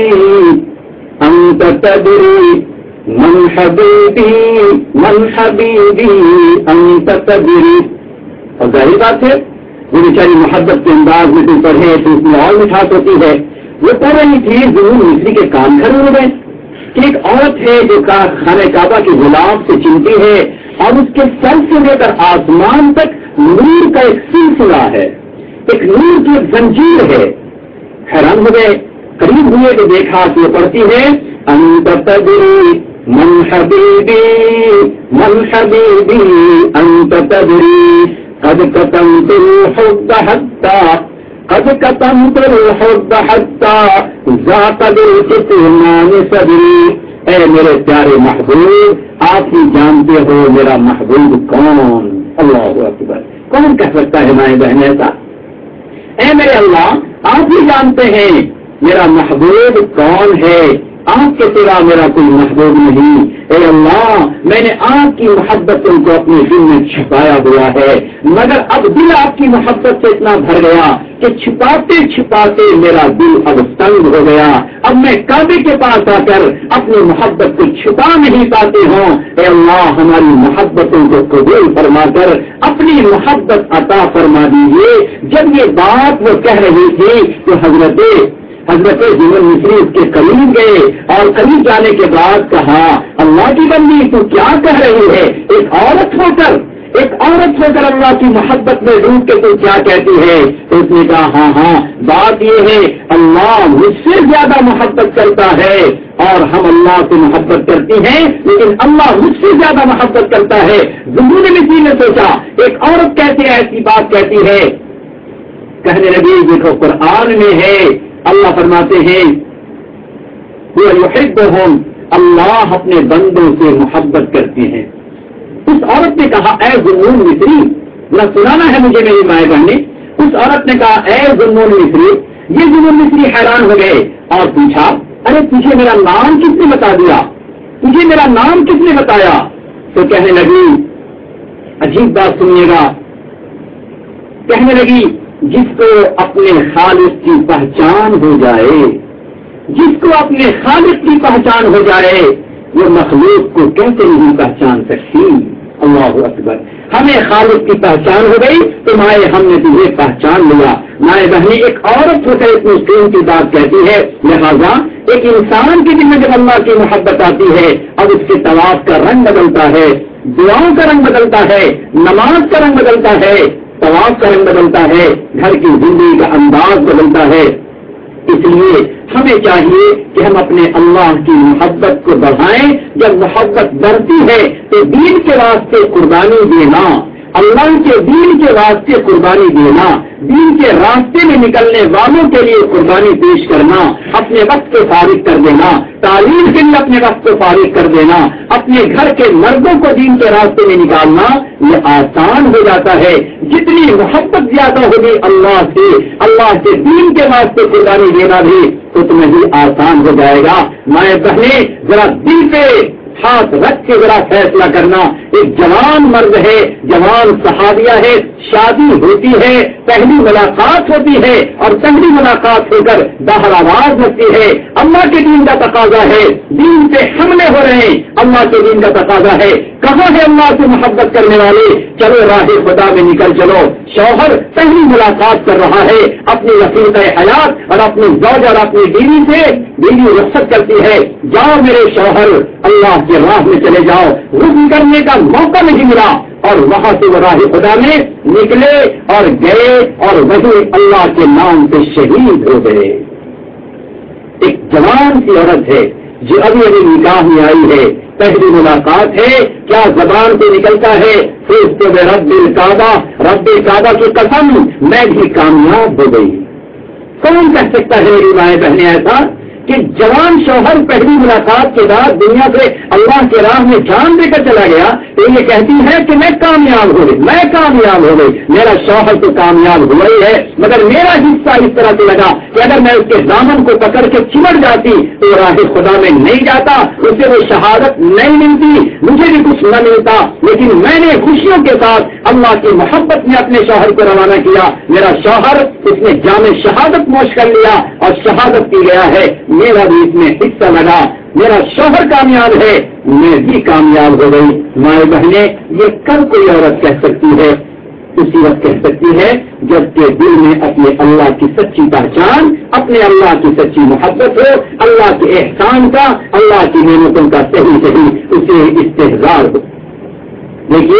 انت تدری من حبیبی من حبیبی انت تدری۔ اور ظاہر بات ہے وہ بیچاری محبت کے انداز میں تو پڑھے تو اس میں اور مٹھاس ہوتی ہے، وہ پڑھ رہی تھی، ذوالنون نسوی کے کان کھڑے ہو گئے کہ ایک عورت ہے جو خانہ کعبہ کے غلاف سے چمٹی ہے اور اس کے سر سے لے کر آسمان تک نور کا ایک سلسلہ ہے، ایک نور کی ایک زنجیر ہے۔ حیران ہو گئے، قریب ہوئے تو دیکھا کہ وہ پڑھتی ہے انت تدری من حبیبی من حبیبی انت تدری قد کتمت الحب حتی قد کتمت الحب حتی ذاق بالکتمان صدری۔ اے میرے پیارے محبوب، آپ ہی جانتے ہو میرا محبوب کون؟ اللہ اکبر، کون کہہ سکتا ہے مائیں بہن ایسا؟ اے میرے اللہ، آپ ہی جانتے ہیں میرا محبوب کون ہے، آپ کے سوا میرا کوئی محبوب نہیں۔ اے اللہ، میں نے آپ کی محبت کو اپنے دل میں چھپایا ہوا ہے، مگر اب دل آپ کی محبت سے اتنا بھر گیا کہ چھپاتے چھپاتے میرا دل اب تنگ ہو گیا، اب میں کعبے کے پاس آ کر اپنی محبت کو چھپا نہیں پاتی ہوں۔ اے اللہ، ہماری محبتوں کو قبول فرما کر اپنی محبت عطا فرما دیجیے۔ جب یہ بات وہ کہہ رہی تھی تو حضرت ذوالنون نسوی اس کے قریب گئے اور قریب جانے کے بعد کہا، اللہ کی بندی تو کیا کہہ رہی ہے؟ ایک عورت ہو کر اللہ کی محبت میں ڈوب کے تو کیا کہتی ہے؟ تو اس نے کہا ہاں، بات یہ ہے اللہ مجھ سے زیادہ محبت کرتا ہے اور ہم اللہ سے محبت کرتی ہیں، لیکن اللہ مجھ سے زیادہ محبت کرتا ہے۔ ذوالنون نسوی نے سوچا ایک عورت کیسے ایسی بات کہتی ہے؟ کہنے لگی دیکھو قرآن میں ہے، اللہ فرماتے ہیں وہ یحبہم، اللہ اپنے بندوں سے محبت کرتے ہیں۔ اس عورت نے کہا اے ذوالنون نسوی، ذرا سنانا ہے مجھے میری مائیں بہنیں، اس عورت نے کہا اے ذوالنون نسوی۔ یہ ذوالنون نسوی حیران ہو گئے اور پوچھا ارے تجھے میرا نام کس نے بتا دیا؟ تجھے میرا نام کس نے بتایا؟ تو کہنے لگی عجیب بات سنیے گا، کہنے لگی جس کو اپنے خالق کی پہچان ہو جائے، جس کو اپنے خالق کی پہچان ہو جائے، وہ مخلوق کو کیسے نہیں پہچان سکتی؟ اللہ اکبر۔ ہمیں خالق کی پہچان ہو گئی تو مائیں ہم نے تجھے پہچان لیا۔ مائیں بہنیں، ایک عورت ہو کر اتنی مسکین کی بات کہتی ہے، لہذا ایک انسان کے دل میں جب اللہ کی محبت آتی ہے، اب اس کے طواف کا رنگ بدلتا ہے، دعاؤں کا رنگ بدلتا ہے، نماز کا رنگ بدلتا ہے، طواف کا رنگ بدلتا ہے، گھر کی زندگی کا انداز بدلتا ہے۔ اس لیے ہمیں چاہیے کہ ہم اپنے اللہ کی محبت کو بڑھائیں۔ جب محبت بڑھتی ہے تو دین کے واسطے قربانی دینا، اللہ کے دین کے واسطے قربانی دینا، دین کے راستے میں نکلنے والوں کے لیے قربانی پیش کرنا، اپنے وقت کو فارغ کر دینا، تعلیم کے لیے اپنے وقت کو فارغ کر دینا، اپنے گھر کے مردوں کو دین کے راستے میں نکالنا، یہ آسان ہو جاتا ہے۔ جتنی محبت زیادہ ہوگی اللہ سے دین کے واسطے قربانی دینا بھی اتنا ہی آسان ہو جائے گا۔ مائیں بہنیں، ذرا دل پہ ہاتھ رکھ کے ذرا فیصلہ کرنا۔ ایک جوان مرد ہے، جوان صحابیہ ہے، شادی ہوتی ہے، پہلی ملاقات ہوتی ہے اور پہلی ملاقات ہو کر باہر آواز لگتی ہے، اللہ کے دین کا تقاضا ہے، دین پہ حملے ہو رہے ہیں، اللہ کے دین کا تقاضا ہے۔ کہاں ہے اللہ سے محبت کرنے والے؟ چلو راہ خدا میں نکل چلو۔ شوہر پہلی ملاقات کر رہا ہے اپنی رفیق حیات اور اپنی زوج اور اپنی بیوی سے، بیوی رخصت کرتی ہے، جاؤ میرے شوہر، اللہ کے راہ میں چلے جاؤ۔ رجوع کرنے کا موقع نہیں ملا اور وہاں سے وہ راہ خدا میں نکلے اور گئے اور وہی اللہ کے نام سے شہید ہو گئے۔ ایک جوان سی عورت ہے جو ابھی ابھی نکاح میں آئی ہے، پہلی ملاقات ہے، کیا زبان سے نکلتا ہے؟ رب کعبہ کی قسم میں بھی کامیاب ہو گئی۔ کون کہہ سکتا ہے میری مائیں بہنیں ایسا کہ جوان شوہر پہلی ملاقات کے بعد دنیا سے اللہ کے راہ میں جان دے کر چلا گیا تو یہ کہتی ہے کہ میں کامیاب ہو گئی، میں کامیاب ہو گئی، میرا شوہر تو کامیاب ہوا ہی ہے، مگر میرا حصہ اس طرح سے لگا کہ اگر میں اس کے دامن کو پکڑ کے چمٹ جاتی تو راہ خدا میں نہیں جاتا، اسے وہ شہادت نہیں ملتی، مجھے بھی کچھ نہ ملتا، لیکن میں نے خوشیوں کے ساتھ اللہ کی محبت میں اپنے شوہر کو روانہ کیا۔ میرا شوہر اس نے جام شہادت نوش کر لیا اور شہادت کی گیا ہے، میرا بھی اس میں حصہ لگا، میرا شوہر کامیاب ہے، میں بھی کامیاب ہو گئی۔ مائیں بہنیں، یہ کب کوئی عورت کہہ سکتی ہے؟ اسی وقت کہہ سکتی ہے جبکہ دل میں اپنے اللہ کی سچی پہچان، اپنے اللہ کی سچی محبت ہو، اللہ کے احسان کا، اللہ کی نعمتوں کا صحیح اسے استحضار ہو۔ دیکھیے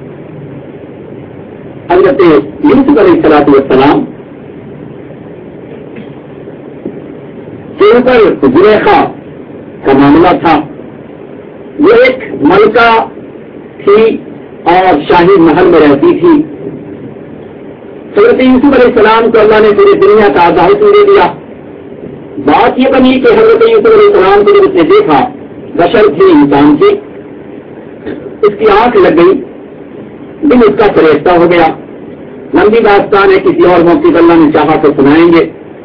حضرت یوسف علیہ السلام کے اوپر زلیخا کا معاملہ تھا۔ وہ ایک ملکہ تھی اور شاہی محل میں رہتی تھی۔ حضرت یوسف علیہ السلام کو اللہ نے پوری دنیا کا آزاد دے دیا۔ بات یہ بنی کہ حضرت یوسف علیہ السلام کو جب اس نے دیکھا، بشر تھی، انسان تھی، اس کی آنکھ لگ گئی، دل اس کا فریفتہ ہو گیا۔ لمبی داستان ہے، کسی اور موقع پر اللہ نے چاہا تو سنائیں گے۔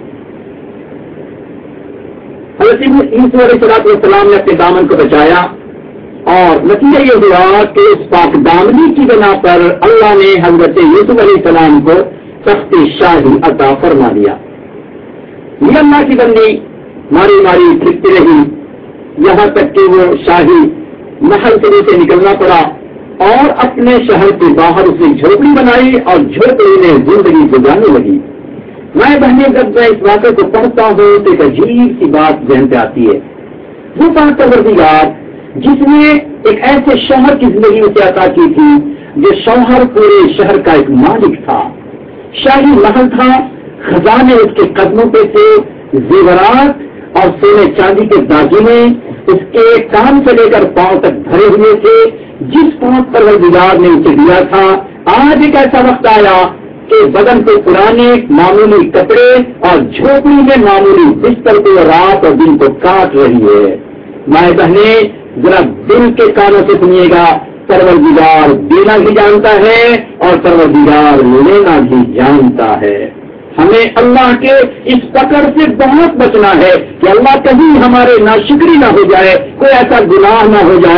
حضرت یوسف علیہ السلام نے اپنے دامن کو بچایا اور نتیجہ یہ ہوا کہ اس پاک دامنی کی بنا پر اللہ نے حضرت یوسف علیہ السلام کو سخت شاہی عطا فرما دیا۔ یہ اللہ کی بندی ماری ماری پھرتی رہی یہاں تک کہ وہ شاہی محل سے نیچے نکلنا پڑا اور اپنے شہر کے باہر اسے جھوپڑی بنائی اور جھوپڑی میں زندگی گزارنے لگی۔ میں بہنیں، جب میں اس واقعے کو پڑھتا ہوں تو ایک عجیب سی بات ذہن پہ آتی ہے۔ وہ پاک پروردگار جس نے ایک ایسے شوہر کی زندگی اسے عطا کی تھی جو شوہر پورے شہر کا ایک مالک تھا، شاہی محل تھا، خزانے اس کے قدموں پہ تھے، زیورات اور سونے چاندی کے داغینے اس کے کان سے لے کر پاؤں تک بھرے ہوئے تھے۔ جس پاک پروردگار نے اسے دیا تھا، آج ایک ایسا وقت آیا کہ بدن کو پرانے معمولی کپڑے اور جھوپڑی میں معمولی بستر کو رات اور دن کو کاٹ رہی ہے۔ مائیں بہنیں، ذرا دل کے کانوں سے سنیے گا، پروردگار دینا بھی جانتا ہے اور پروردگار لینا بھی جانتا ہے۔ ہمیں اللہ کے اس پکڑ سے بہت بچنا ہے کہ اللہ کہیں ہمارے ناشکری نہ ہو جائے، کوئی ایسا گناہ نہ ہو جائے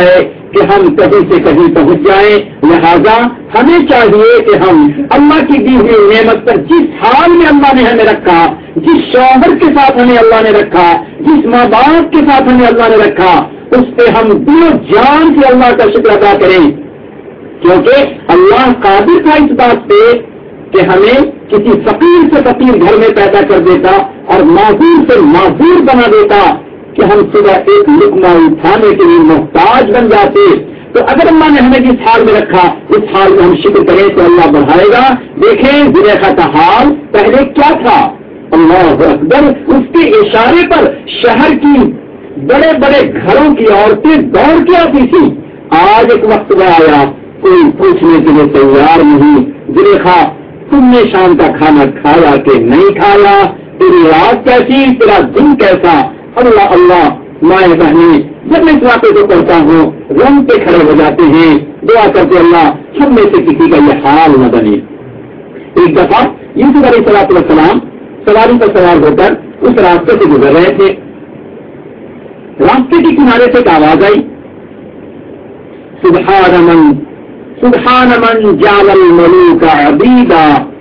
کہ ہم کہیں سے کہیں پہنچ جائیں. لہذا ہمیں چاہیے کہ ہم اللہ کی دی ہوئی نعمت پر جس حال میں اللہ نے ہمیں رکھا, جس شوہر کے ساتھ ہمیں اللہ نے رکھا, جس ماں باپ کے ساتھ ہمیں اللہ نے رکھا, اس پہ ہم دل و جان سے اللہ کا شکر ادا کریں, کیونکہ اللہ قادر تھا اس بات پہ کہ ہمیں کسی فقیر سے فقیر گھر میں پیدا کر دیتا اور معذور سے معذور بنا دیتا کہ ہم صبح ایک لقمہ اٹھانے کے لیے محتاج بن جاتے. تو اگر اللہ نے ہمیں جس حال میں رکھا اس حال میں ہم شکر کریں تو اللہ بڑھائے گا. دیکھیں زلیخا کا حال پہلے کیا تھا, اللہ اکبر, اس کے اشارے پر شہر کی بڑے بڑے گھروں کی عورتیں دوڑ کے آتی تھی. آج ایک وقت میں آیا کوئی پوچھنے کے لیے تیار نہیں, زلیخا تم نے شام کا کھانا کھایا کہ نہیں کھایا, تیری رات کیسی, تیرا دن کیسا. اللہ اللہ, مائیں بہنیں جب میں اس واقعے کو پڑھتا ہوں رنگ پہ کھڑے ہو جاتے ہیں, دعا کرتے اللہ ہم میں سے کسی کا یہ حال نہ بنے. ایک دفعہ یوسف علیہ السلام سواری پر سوار ہو کر اس راستے سے گزر رہے تھے. راستے کے کنارے سے ایک آواز آئی, سبحان من جعل الملوک عبیدا,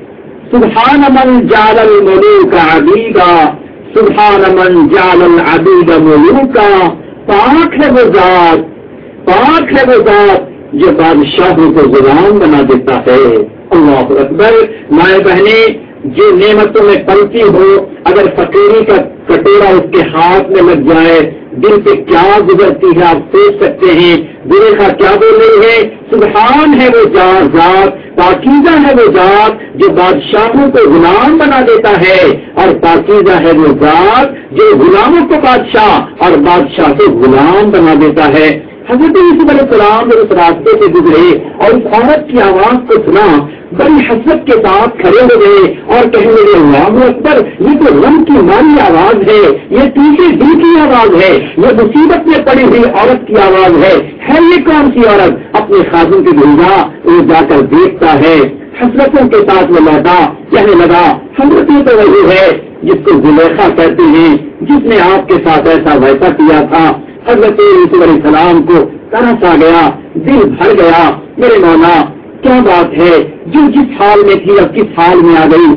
سبحان من جعل الملوک عبیدا, سبحان من جعل العبید ملوکا. پاک ہے وہ ذات, پاک ہے وہ ذات جو بادشاہوں کو غلام بنا دیتا ہے. اللہ اکبر. مائیں بہنیں جو نعمتوں میں پلتی ہو, اگر فقیری کا کٹورا اس کے ہاتھ میں لگ جائے دل پہ کیا گزرتی ہے آپ سوچ سکتے ہیں. زلیخا کیا بول رہی ہے, سبحان ہے وہ ذات, پاکیزہ ہے وہ ذات جو بادشاہوں کو غلام بنا دیتا ہے, اور پاکیزہ ہے وہ ذات جو غلاموں کو بادشاہ اور بادشاہ کو غلام بنا دیتا ہے. حضرت یوسف علیہ السلام جب اس راستے سے گزرے اور اس عورت کی آواز کو سنا, بڑی حسرت کے ساتھ کھڑے ہو گئے اور کہنے لگے اللہ اکبر, یہ تو غم کی ماری آواز ہے, یہ ٹوٹے دل کی آواز ہے, یہ مصیبت میں پڑی ہوئی عورت کی آواز ہے. یہ کون سی عورت؟ اپنے خاصم کے گھوڑا وہ جا کر دیکھتا ہے, حسرتوں کے ساتھ وہ لوٹا, کہنے لگا حضرت تو وہی ہے جس کو زلیخا کہتے ہیں, جس نے آپ کے ساتھ ایسا ویسا کیا تھا. حضرت یوسف علیہ السلام کو ترس آ گیا, دل بھر گیا. میرے مولا کیا بات ہے جو جس حال میں تھی اب کس حال میں آ گئی.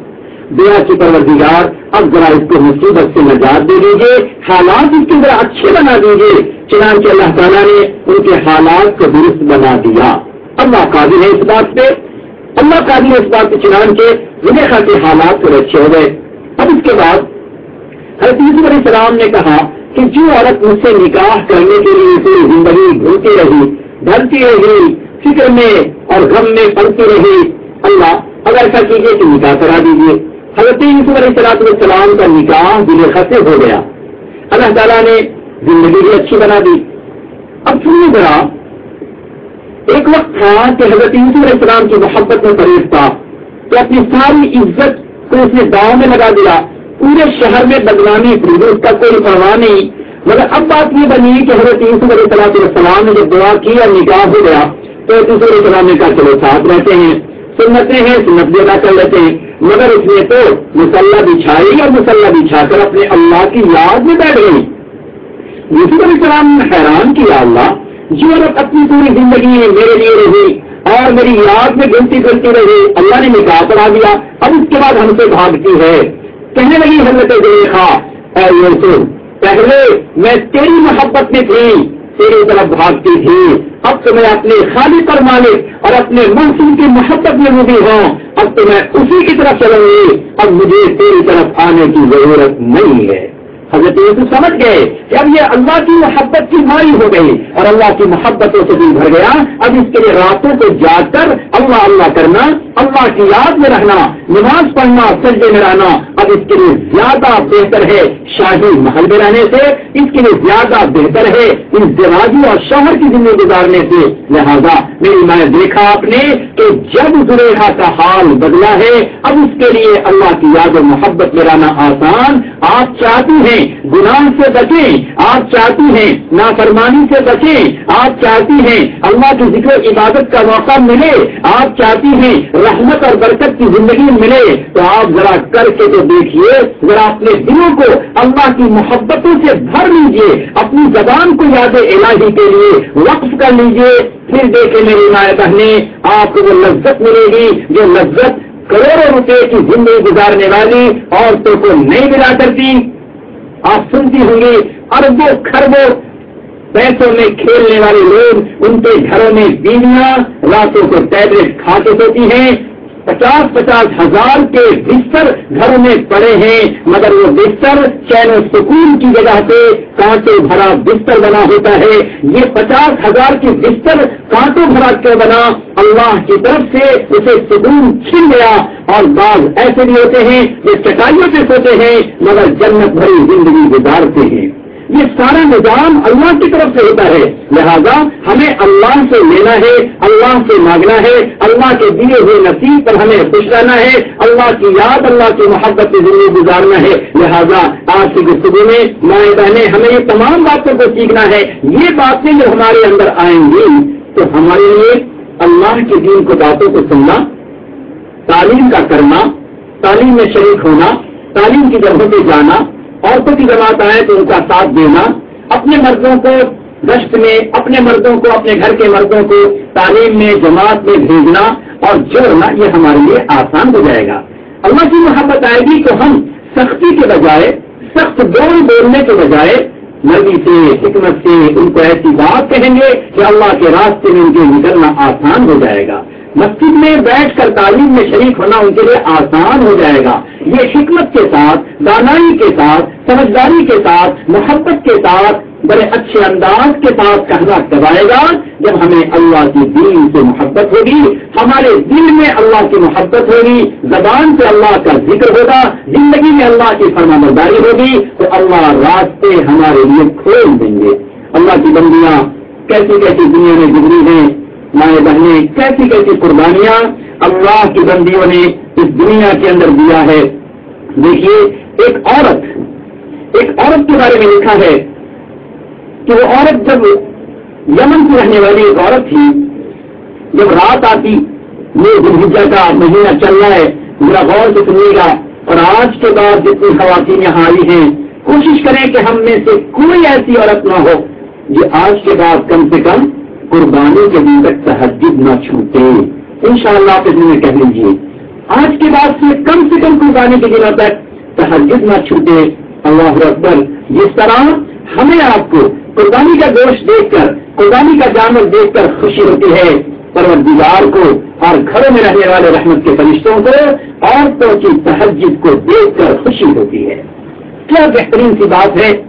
دیا کی پروردگار اب ذرا اس کو مصیبت سے نجات دے دیجیے, حالات اس کے ذرا اچھے بنا دیجیے. چنانچہ اللہ تعالیٰ نے ان کے حالات کو درست بنا دیا. اللہ قادر ہے اس بات پہ, اللہ قادر ہے اس بات پہ. چنانچہ زلیخا کے حالات تھوڑے اچھے ہو گئے. اب اس کے بعد حضرت یوسف علیہ السلام نے کہا کہ جو عورت مجھ سے نکاح کرنے کے لیے پوری زندگی گھومتی رہی, ڈرتی رہی, فکر میں اور غم میں پڑتی رہی, اللہ اب ایسا کیجیے کہ نکاح کرا دیجیے. حضرت یوسف علیہ السلام کا نکاح زلیخا سے ہو گیا. اللہ تعالیٰ نے زندگی بھی اچھی بنا دی. اب سنیے ذرا, ایک وقت تھا کہ حضرت یوسف علیہ السلام کی محبت میں فریب تھا تو اپنی ساری عزت کو اس نے داؤں میں لگا دیا. پورے شہر میں بدنامی پھیلی, اس کا کوئی پرواہ نہیں. مگر اب بات یہ بنی کہ حضرت یوسف علیہ السلام نے جب دعا کی اور نکاح ہو گیا تو یوسف علیہ السلام نے کہا چلو ساتھ رہتے ہیں, سنتیں ہیں سنت بھی ادا کر لیتے ہیں. مگر اس نے تو مسلح بچھائی اور مسلح بچھا کر اپنے اللہ کی یاد میں بیٹھ گئی. یوسف علیہ السلام نے حیران کیا, اللہ جو عورت اپنی پوری زندگی میرے لیے رہی اور میری یاد میں گنتی کرتی رہی, اللہ نے نکاح کرا دیا, اب اس کے بعد ہم سے بھاگتی ہے. کہنے لگی حضرت زلیخا, اے یوسف پہلے میں تیری محبت میں تھی, تیری طرف بھاگتی تھی, اب تو میں اپنے خالق اور مالک اور اپنے محسن کی محبت میں بھی ہوں, اب تو میں اسی کی طرف چلوں گی, اب مجھے تیری طرف آنے کی ضرورت نہیں ہے. حضرت یوسف سمجھ گئے کہ اب یہ اللہ کی محبت کی ماری ہو گئی اور اللہ کی محبتوں سے دل بھر گیا. اب اس کے لیے راتوں کو جاگ کر اللہ اللہ کرنا, اللہ کی یاد میں رہنا, نماز پڑھنا, سجدے میں رہنا اب اس کے لیے زیادہ بہتر ہے شاہی محل میں رہنے سے, اس کے لیے زیادہ بہتر ہے ازدواجی اور شوہر کی زندگی گزارنے سے. لہذا میری ماں دیکھا آپ نے کہ جب زلیخا کا حال بدلا ہے اب اس کے لیے اللہ کی یاد و محبت میں رہنا آسان. آپ چاہتی ہیں گناہ سے بچیں, آپ چاہتی ہیں نافرمانی سے بچیں, آپ چاہتی ہیں اللہ کی ذکر و عبادت کا موقع ملے, آپ چاہتی ہیں رحمت اور برکت کی زندگی ملے, تو آپ ذرا کر کے تو دیکھیے, ذرا اپنے دلوں کو اللہ کی محبتوں سے بھر لیجئے, اپنی زبان کو یاد الہی کے لیے وقف کر لیجئے. پھر دیکھیں میری مائیں بہنیں, آپ کو وہ لذت ملے گی جو لذت کروڑوں روپے کی زندگی گزارنے والی عورتوں کو نہیں ملا کرتی. آپ سنتی ہوں گی اربوں خربوں پیسوں میں کھیلنے والے لوگ, ان کے گھروں میں بیویاں راتوں کو ٹیبلٹ کھا کے سوتی ہیں, 50-50 ہزار کے بستر گھروں میں پڑے ہیں, مگر وہ بستر چین و سکون کی جگہ پہ کانٹوں بھرا بستر بنا ہوتا ہے. یہ 50,000 کی بستر کانٹوں بھرا کیوں بنا؟ اللہ کی طرف سے اسے سکون چھن گیا. اور بعض ایسے بھی ہوتے ہیں جو چٹائیوں پہ سوتے ہیں مگر جنت بھری زندگی گزارتے ہیں. یہ سارا نظام اللہ کی طرف سے ہوتا ہے. لہذا ہمیں اللہ سے لینا ہے, اللہ سے مانگنا ہے, اللہ کے دیے ہوئے نصیب پر ہمیں خوش رہنا ہے, اللہ کی یاد اللہ کی محبت کی زندگی گزارنا ہے. لہذا آج کی گفتگو میں مائیں بہنیں ہمیں یہ تمام باتوں کو سیکھنا ہے. یہ باتیں جو ہمارے اندر آئیں گی تو ہمارے لیے اللہ کے دین کو باتوں کو سننا, تعلیم کا کرنا, تعلیم میں شریک ہونا, تعلیم کی جگہوں پہ جانا, عورتوں کی جماعت آئے تو ان کا ساتھ دینا, اپنے مردوں کو گشت میں, اپنے مردوں کو, اپنے گھر کے مردوں کو تعلیم میں جماعت میں بھیجنا اور جوڑنا, یہ ہمارے لیے آسان ہو جائے گا. اللہ کی محبت آئے گی تو ہم سختی کے بجائے, سخت بولنے کے بجائے نرمی سے, حکمت سے ان کو ایسی بات کہیں گے کہ اللہ کے راستے میں ان کے نکلنا آسان ہو جائے گا. مسجد میں بیٹھ کر تعلیم میں شریک ہونا ان کے لیے آسان ہو جائے گا. یہ حکمت کے ساتھ, دانائی کے ساتھ, سمجھداری کے ساتھ, محبت کے ساتھ, بڑے اچھے انداز کے ساتھ کہنا کب آئے گا؟ جب ہمیں اللہ کی دین سے محبت ہوگی, ہمارے دل میں اللہ کی محبت ہوگی, زبان سے اللہ کا ذکر ہوگا, زندگی میں اللہ کی فرمانبرداری ہوگی, تو اللہ راستے ہمارے لیے کھول دیں گے. اللہ کی بندیاں کیسی کیسی دنیا میں گزری ہیں, مائیں بہنیں کیسی کیسی قربانیاں اللہ کی بندیوں نے اس دنیا کے اندر دیا ہے. دیکھیے ایک عورت کے بارے میں لکھا ہے کہ وہ عورت جب یمن کی رہنے والی ایک عورت تھی, جب رات آتی, یہ ذوالحجہ کا مہینہ چل رہا ہے, ذرا غور سے سنیے گا, اور آج کے بعد جتنی خواتین یہاں آئی ہیں کوشش کریں کہ ہم میں سے کوئی ایسی عورت نہ ہو جو آج کے بعد کم سے کم قربانی کے دن تک تہجد نہ چھوٹے. انشاءاللہ آپ اس میں کہہ لیجیے آج کے بعد سے کم قربانی کے دنوں تک تہجد نہ چھوٹے. اللہ اکبر. جس طرح ہمیں آپ کو قربانی کا گوشت دیکھ کر, قربانی کا جانور دیکھ کر خوشی ہوتی ہے, پروردگار کو اور گھروں میں رہنے والے رحمت کے فرشتوں کو عورتوں کی تہجد کو دیکھ کر خوشی ہوتی ہے. کیا بہترین سی بات ہے.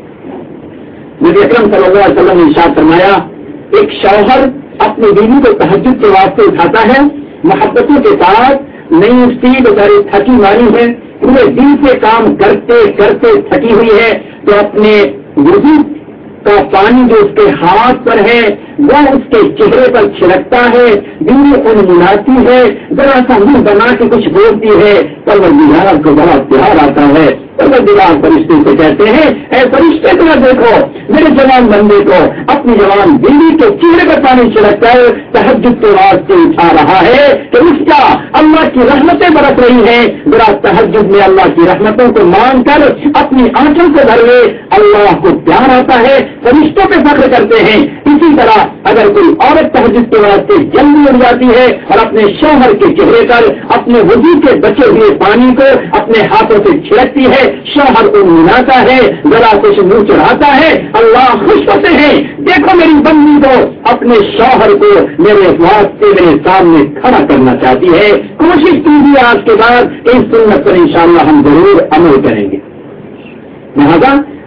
نبی اکرم صلی اللہ علیہ وسلم نے ارشاد فرمایا, ایک شوہر اپنی بیوی کو تہجد کے واسطے اٹھاتا ہے, محبتوں کے ساتھ, نہیں اٹھتی بیچاری تھکی ماری ہے, پورے دن سے کام کرتے کرتے تھکی ہوئی ہے, تو اپنے وضو کا پانی جو اس کے ہاتھ پر ہے وہ اس کے چہرے پر چھڑکتا ہے, بیوی مناتی ہے, ذرا سا منہ بنا کے کچھ بولتی ہے, پروردگار کو بڑا پیار آتا ہے. پروردگار فرشتے سے کہتے ہیں, اے فرشتے کو دیکھو میرے جوان بندے کو اپنی جوان بیوی کے چہرے پر پانی چھڑک کر تہجد کے واسطے اٹھا رہا ہے کہ اس کا اللہ کی رحمتیں برس رہی ہیں. ذرا تہجد میں اللہ کی رحمتوں کو مان کر اپنی آنکھوں سے بھر لے, اللہ کو پیار آتا ہے, فرشتوں پہ فخر کرتے ہیں. اسی طرح اگر کوئی عورت تہجد کے واسطے جلدی اٹھ جاتی ہے اور اپنے شوہر کے چہرے پر اپنے وضو کے بچے ہوئے پانی کو اپنے ہاتھوں سے چھڑکتی ہے, شوہر کو ملاتا ہے, ذرا کچھ منہ چڑھاتا ہے, اللہ خوش ہوتے ہیں. دیکھو میری بندی کو اپنے شوہر کو میرے واسطے میرے سامنے کھڑا کرنا چاہتی ہے. کوشش کیجیے آج کے بعد اس سنت پر انشاءاللہ ہم ضرور عمل کریں گے. لہذا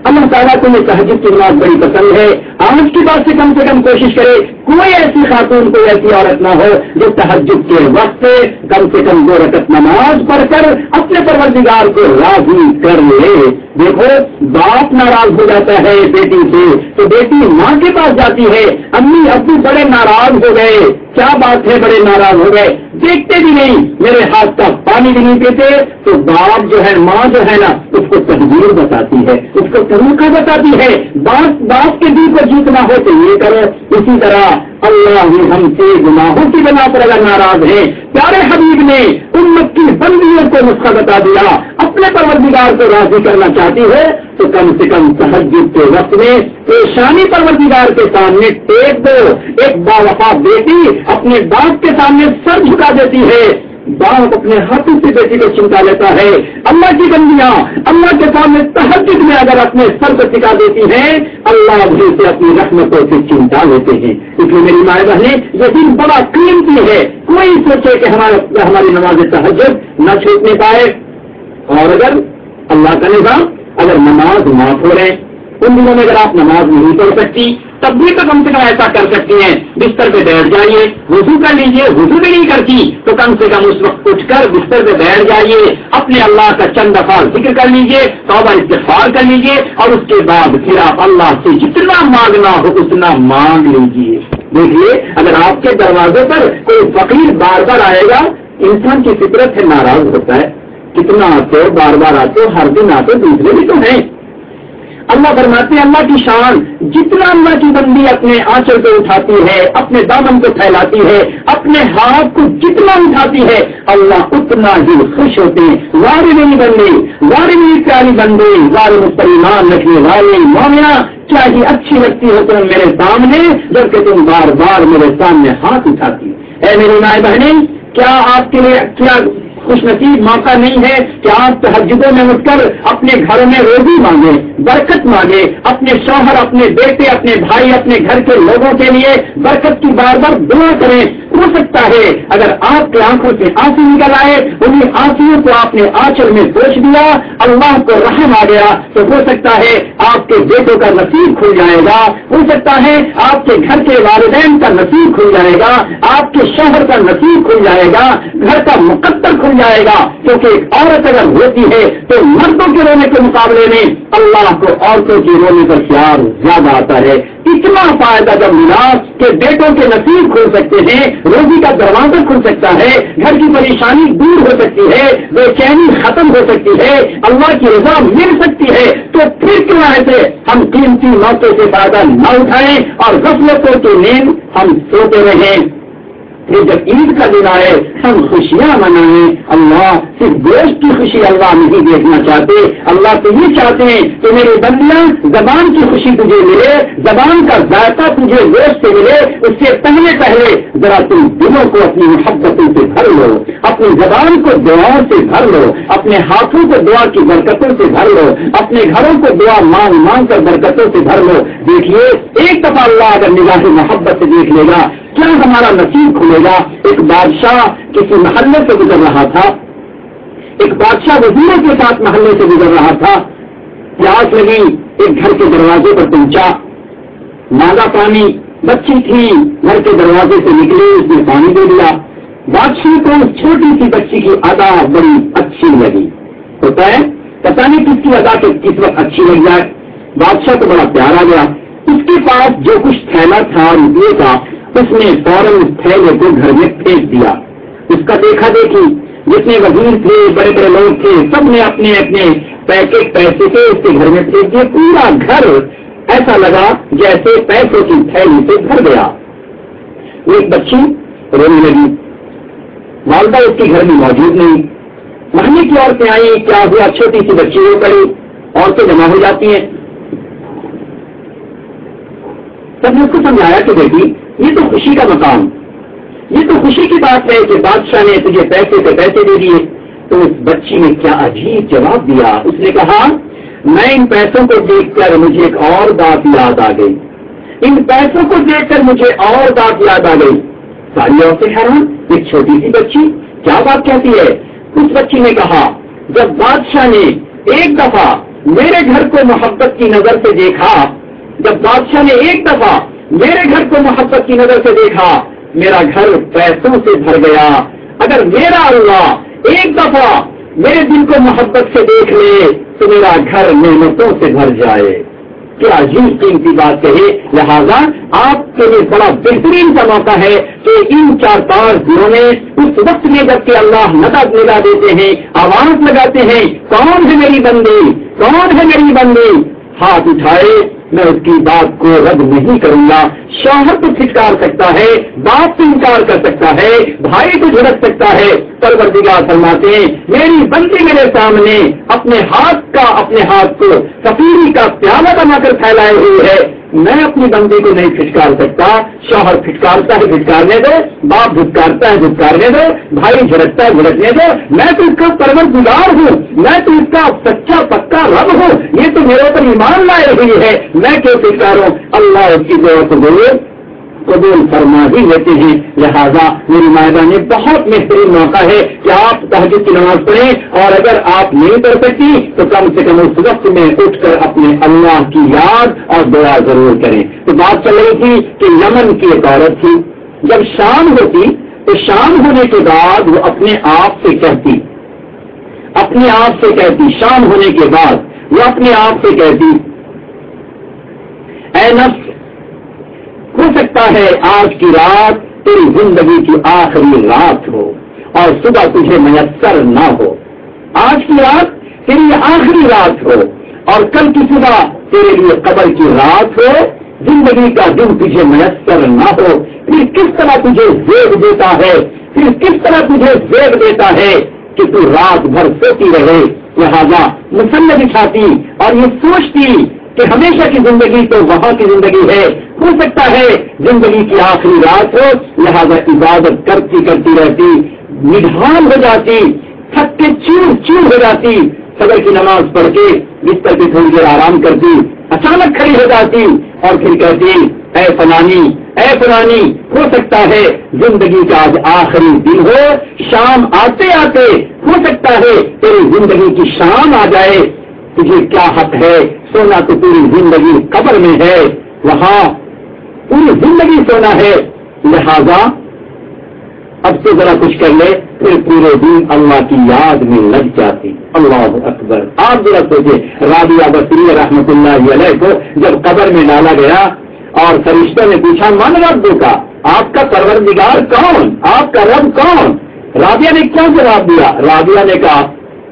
اللہ تعالیٰ کو یہ تہجد کی نماز بڑی پسند ہے. آج کی بات سے کم کوشش کرے کوئی ایسی خاتون کوئی ایسی عورت نہ ہو جو تہجد کے وقت کم سے کم 2 رکعت نماز پڑھ کر اپنے پروردگار کو راضی کر لے. دیکھو باپ ناراض ہو جاتا ہے بیٹی سے تو بیٹی ماں کے پاس جاتی ہے, امی ابو بڑے ناراض ہو گئے, کیا بات ہے بڑے ناراض ہو گئے, دیکھتے بھی نہیں, میرے ہاتھ کا پانی بھی نہیں پیتے. تو باپ جو ہے ماں جو ہے نا اس کو تدبیر بتاتی ہے, اس کو طریقہ بتاتی ہے. باپ کے دل کو جیتنا ہو تو یہ کرو. اسی طرح اللہ بھی ہم سے گناہوں کی بنا پر اگر ناراض ہے, پیارے حبیب نے امت کی بندیوں کو نسخہ بتا دیا. اپنے پروردگار کو راضی کرنا چاہتی ہے تو کم سے کم تہجد کے وقت میں پیشانی پروردگار کے سامنے ٹیک دو. ایک باوفا بیٹی اپنے باپ کے سامنے سر جھکا دیتی ہے, باپ اپنے ہاتھوں سے بیٹی کو چمٹا لیتا ہے. اللہ کی بندیاں اللہ کے سامنے تہجد میں اگر اپنے سر کو ٹکا دیتی ہیں, اللہ بھی سے اپنی رحمتوں سے چمٹا لیتے ہیں. اس لیے میری مائیں بہنیں یہ دن بڑا قیمتی ہے. کوئی سوچے کہ ہماری نماز تہجد نہ چھوٹنے پائے. اور اگر اللہ کا نظام اگر نماز معاف ہو رہے ان دنوں میں اگر آپ نماز نہیں پڑھ سکتی تب بھی تو کم سے کم ایسا کر سکتی ہیں, بستر پہ بیٹھ جائیے, وضو کر لیجیے. وضو بھی نہیں کرتی تو کم سے کم اس وقت اٹھ کر بستر پہ بیٹھ جائیے, اپنے اللہ کا چند دفعہ ذکر کر لیجیے, توبہ استغفار کر لیجیے, اور اس کے بعد پھر آپ اللہ سے جتنا مانگنا ہو اتنا مانگ لیجیے. دیکھیے اگر آپ کے دروازے پر کوئی فقیر بار بار آئے گا, انسان کی فطرت ہے ناراض ہوتا ہے. کتنا آتے ہو, بار بار آتے ہو, ہر دن آتے ہو, دوسرے بھی تو ہیں. اللہ فرماتے ہیں اللہ کی شان جتنا اللہ کی بندی اپنے آنچل کو اٹھاتی ہے, اپنے دامن کو پھیلاتی ہے, اپنے ہاتھ کو جتنا اٹھاتی ہے, اللہ اتنا ہی خوش ہوتے ہیں. وارے نہیں بندے, وارے نہیں پیاری بندے, وارے مجھ پر ایمان رکھنے والے مومنہ, کیا ہی اچھی لگتی ہو تم میرے سامنے جبکہ تم بار بار میرے سامنے ہاتھ اٹھاتی. اے میری مائیں بہنیں, کیا آپ کے لیے کیا خوش نصیب موقع نہیں ہے کہ آپ تہجدوں میں اٹھ کر اپنے گھروں میں روزی مانگے, برکت مانگے, اپنے شوہر, اپنے بیٹے, اپنے بھائی, اپنے گھر کے لوگوں کے لیے برکت کی بار بار دعا کریں. ہو سکتا ہے اگر آپ کے آنکھوں سے آنسو نکل آئے, انہیں آنسو کو آپ نے آنچل میں پوچھ دیا, اللہ کو رحم آ گیا, تو ہو سکتا ہے آپ کے بیٹوں کا نصیب کھل جائے گا, ہو سکتا ہے آپ کے گھر کے والدین کا نصیب کھل جائے گا, آپ کے شوہر کا نصیب کھل جائے گا, گھر کا مقدر کھل جائے گا. کیونکہ ایک عورت اگر ہوتی ہے تو مردوں کے رونے کے مقابلے میں اللہ کو عورتوں کے رونے پر پیار زیادہ آتا ہے. اتنا فائدہ جب ملا کہ بیٹوں کے نصیب کھل سکتے ہیں, روزی کا دروازہ کھل سکتا ہے, گھر کی پریشانی دور ہو سکتی ہے, بے چینی ختم ہو سکتی ہے, اللہ کی رضا مل سکتی ہے, تو پھر کیوں ایسے ہم قیمتی موقع سے فائدہ نہ اٹھائیں اور غفلتوں کی نیند ہم سوتے رہیں. پھر جب عید کا دن آئے ہم خوشیاں منائیں. اللہ صرف گوشت کی خوشی اللہ نہیں دیکھنا چاہتے, اللہ تو یہ چاہتے ہیں کہ میری بندیاں زبان کی خوشی تجھے ملے, زبان کا ذائقہ تجھے گوشت سے ملے. اس سے پہلے ذرا تم دلوں کو اپنی محبتوں سے بھر لو, اپنی زبان کو دعاؤں سے بھر لو, اپنے ہاتھوں کو دعا کی برکتوں سے بھر لو, اپنے گھروں کو دعا مانگ مانگ کر برکتوں سے بھر لو. دیکھیے ایک دفعہ اللہ اگر نگاہ محبت سے دیکھ لے گا کیا ہمارا نصیب کھلے گا. ایک بادشاہ کسی محلے سے گزر رہا تھا, ایک بادشاہ وزیروں کے ساتھ محلے سے گزر رہا تھا. پیاس لگی, ایک گھر کے دروازے پر پہنچا, مانگا پانی, بچی تھی گھر کے دروازے سے نکلی, اس نے پانی دے دیا. بادشاہ کو اس چھوٹی سی بچی کی ادا بڑی اچھی لگی. ہوتا ہے پتہ نہیں کس کی ادا کس وقت اچھی لگ جائے. بادشاہ کو بڑا پیار آ گیا. اس کے پاس جو کچھ تھیلا تھا روپیے کا, اس نے فوراً اس تھیلے کو گھر میں پھینک دیا. اس کا دیکھا دیکھی جتنے وزیر تھے, بڑے بڑے لوگ تھے, سب نے اپنے اپنے پیکٹ پیسے کے اس کے گھر میں پھینک دیے. پورا گھر ایسا لگا جیسے پیسوں کی تھیلی سے بھر گیا. وہ ایک بچی رونے لگی, والدہ اس کے گھر میں موجود نہیں. محلے کی عورتیں آئی, کیا ہوا, چھوٹی سی بچی رو پڑی. عورتیں جمع ہو جاتی ہیں. تب نے اس کو سمجھایا کہ بیٹی یہ تو خوشی کا مقام, یہ تو خوشی کی بات ہے کہ بادشاہ نے تجھے پیسے پہ پیسے دے دیے. تو اس بچی نے کیا عجیب جواب دیا. اس نے کہا میں ان پیسوں کو دیکھ کر مجھے ایک اور بات یاد آ گئی, ان پیسوں کو دیکھ کر مجھے اور بات یاد آ گئی. ساری عورتیں حیران, ایک چھوٹی سی بچی کیا بات کہتی ہے. اس بچی نے کہا جب بادشاہ نے ایک دفعہ میرے گھر کو محبت کی نظر سے دیکھا، جب بادشاہ نے ایک دفعہ میرے گھر کو محبت کی نظر سے دیکھا، میرا گھر پیسوں سے بھر گیا۔ اگر میرا اللہ ایک دفعہ میرے دل کو محبت سے دیکھ لے تو میرا گھر نعمتوں سے بھر جائے۔ کیا عجیب قیمتی بات کہے۔ لہذا آپ کے لیے بڑا بہترین کا موقع ہے کہ ان 4-5 دنوں میں اس وقت میں جب کہ اللہ مدد لگا دیتے ہیں، آواز لگاتے ہیں، کون ہے میری بندی، کون ہے میری بندی، ہاتھ اٹھائے، میں اس کی بات کو رد نہیں کروں گا۔ شوہر تو پھٹکار سکتا ہے، باپ سے انکار کر سکتا ہے، بھائی کو جھڑک سکتا ہے، پروردگار فرماتے ہیں میری بندی میرے سامنے اپنے ہاتھ کو سفیری کا پیالہ بنا کر پھیلائے ہوئی ہے، میں اپنی بندی کو نہیں پھٹکار سکتا۔ شوہر پھٹکارتا ہے، پھٹکارنے دو، باپ دھتکارتا ہے، دھتکارنے دو، بھائی جھڑکتا ہے، جھڑکنے دو، میں تو اس کا پروردگار ہوں، میں تو اس کا سچا پکا رب ہوں، یہ تو میرے اوپر ایمان لائے ہوئی ہے، میں کیوں پھٹکاروں؟ اللہ اس کی دعا قبول فرما ہی لیتے ہیں۔ لہذا میری مائدہ نے بہت بہترین موقع ہے کہ آپ تہجد کی نماز پڑھیں، اور اگر آپ نہیں پڑھ سکتی تو کم سے کم اس وقت میں اٹھ کر اپنے اللہ کی یاد اور دعا ضرور کریں۔ تو بات چل رہی تھی کہ یمن کی ایک عورت تھی، جب شام ہوتی تو شام ہونے کے بعد وہ اپنے آپ سے کہتی، شام ہونے کے بعد وہ اپنے آپ سے کہتی، اے نفس، ہو سکتا ہے آج کی رات تیری زندگی کی آخری رات ہو اور صبح تجھے میسر نہ ہو، آج کی رات تیری آخری رات ہو اور کل کی صبح تیرے لیے قبر کی رات ہو، زندگی کا دن تجھے میسر نہ ہو، پھر کس طرح تجھے زیب دیتا ہے کہ تو رات بھر سوتی رہے۔ لہذا مسلح بچھاتی اور یہ سوچتی کہ ہمیشہ کی زندگی تو وہاں کی زندگی ہے، ہو سکتا ہے زندگی کی آخری رات ہو، لہذا عبادت کرتی رہتی، نڈھال ہو جاتی، تھک کے چور ہو جاتی، فجر کی نماز پڑھ کے بستر پہ تھوڑی دیر آرام کرتی، اچانک کھڑی ہو جاتی اور پھر کہتی، اے فلانی، ہو سکتا ہے زندگی کا آج آخری دن ہو، شام آتے آتے ہو سکتا ہے تیری زندگی کی شام آ جائے، تجھے کیا حق ہے، سونا تو پوری زندگی قبر میں ہے، وہاں پوری زندگی سونا ہے، لہذا اب سے ذرا کچھ کر لے، پھر پورے دن اللہ کی یاد میں لگ جاتی۔ اللہ اکبر۔ آپ ذرا سوچے، رابعہ بصری رحمۃ اللہ علیہ کو جب قبر میں ڈالا گیا اور فرشتوں نے پوچھا من ربک کا، آپ کا پروردگار کون، آپ کا رب کون؟ رابعہ نے کیا جواب دیا؟ رابعہ نے کہا،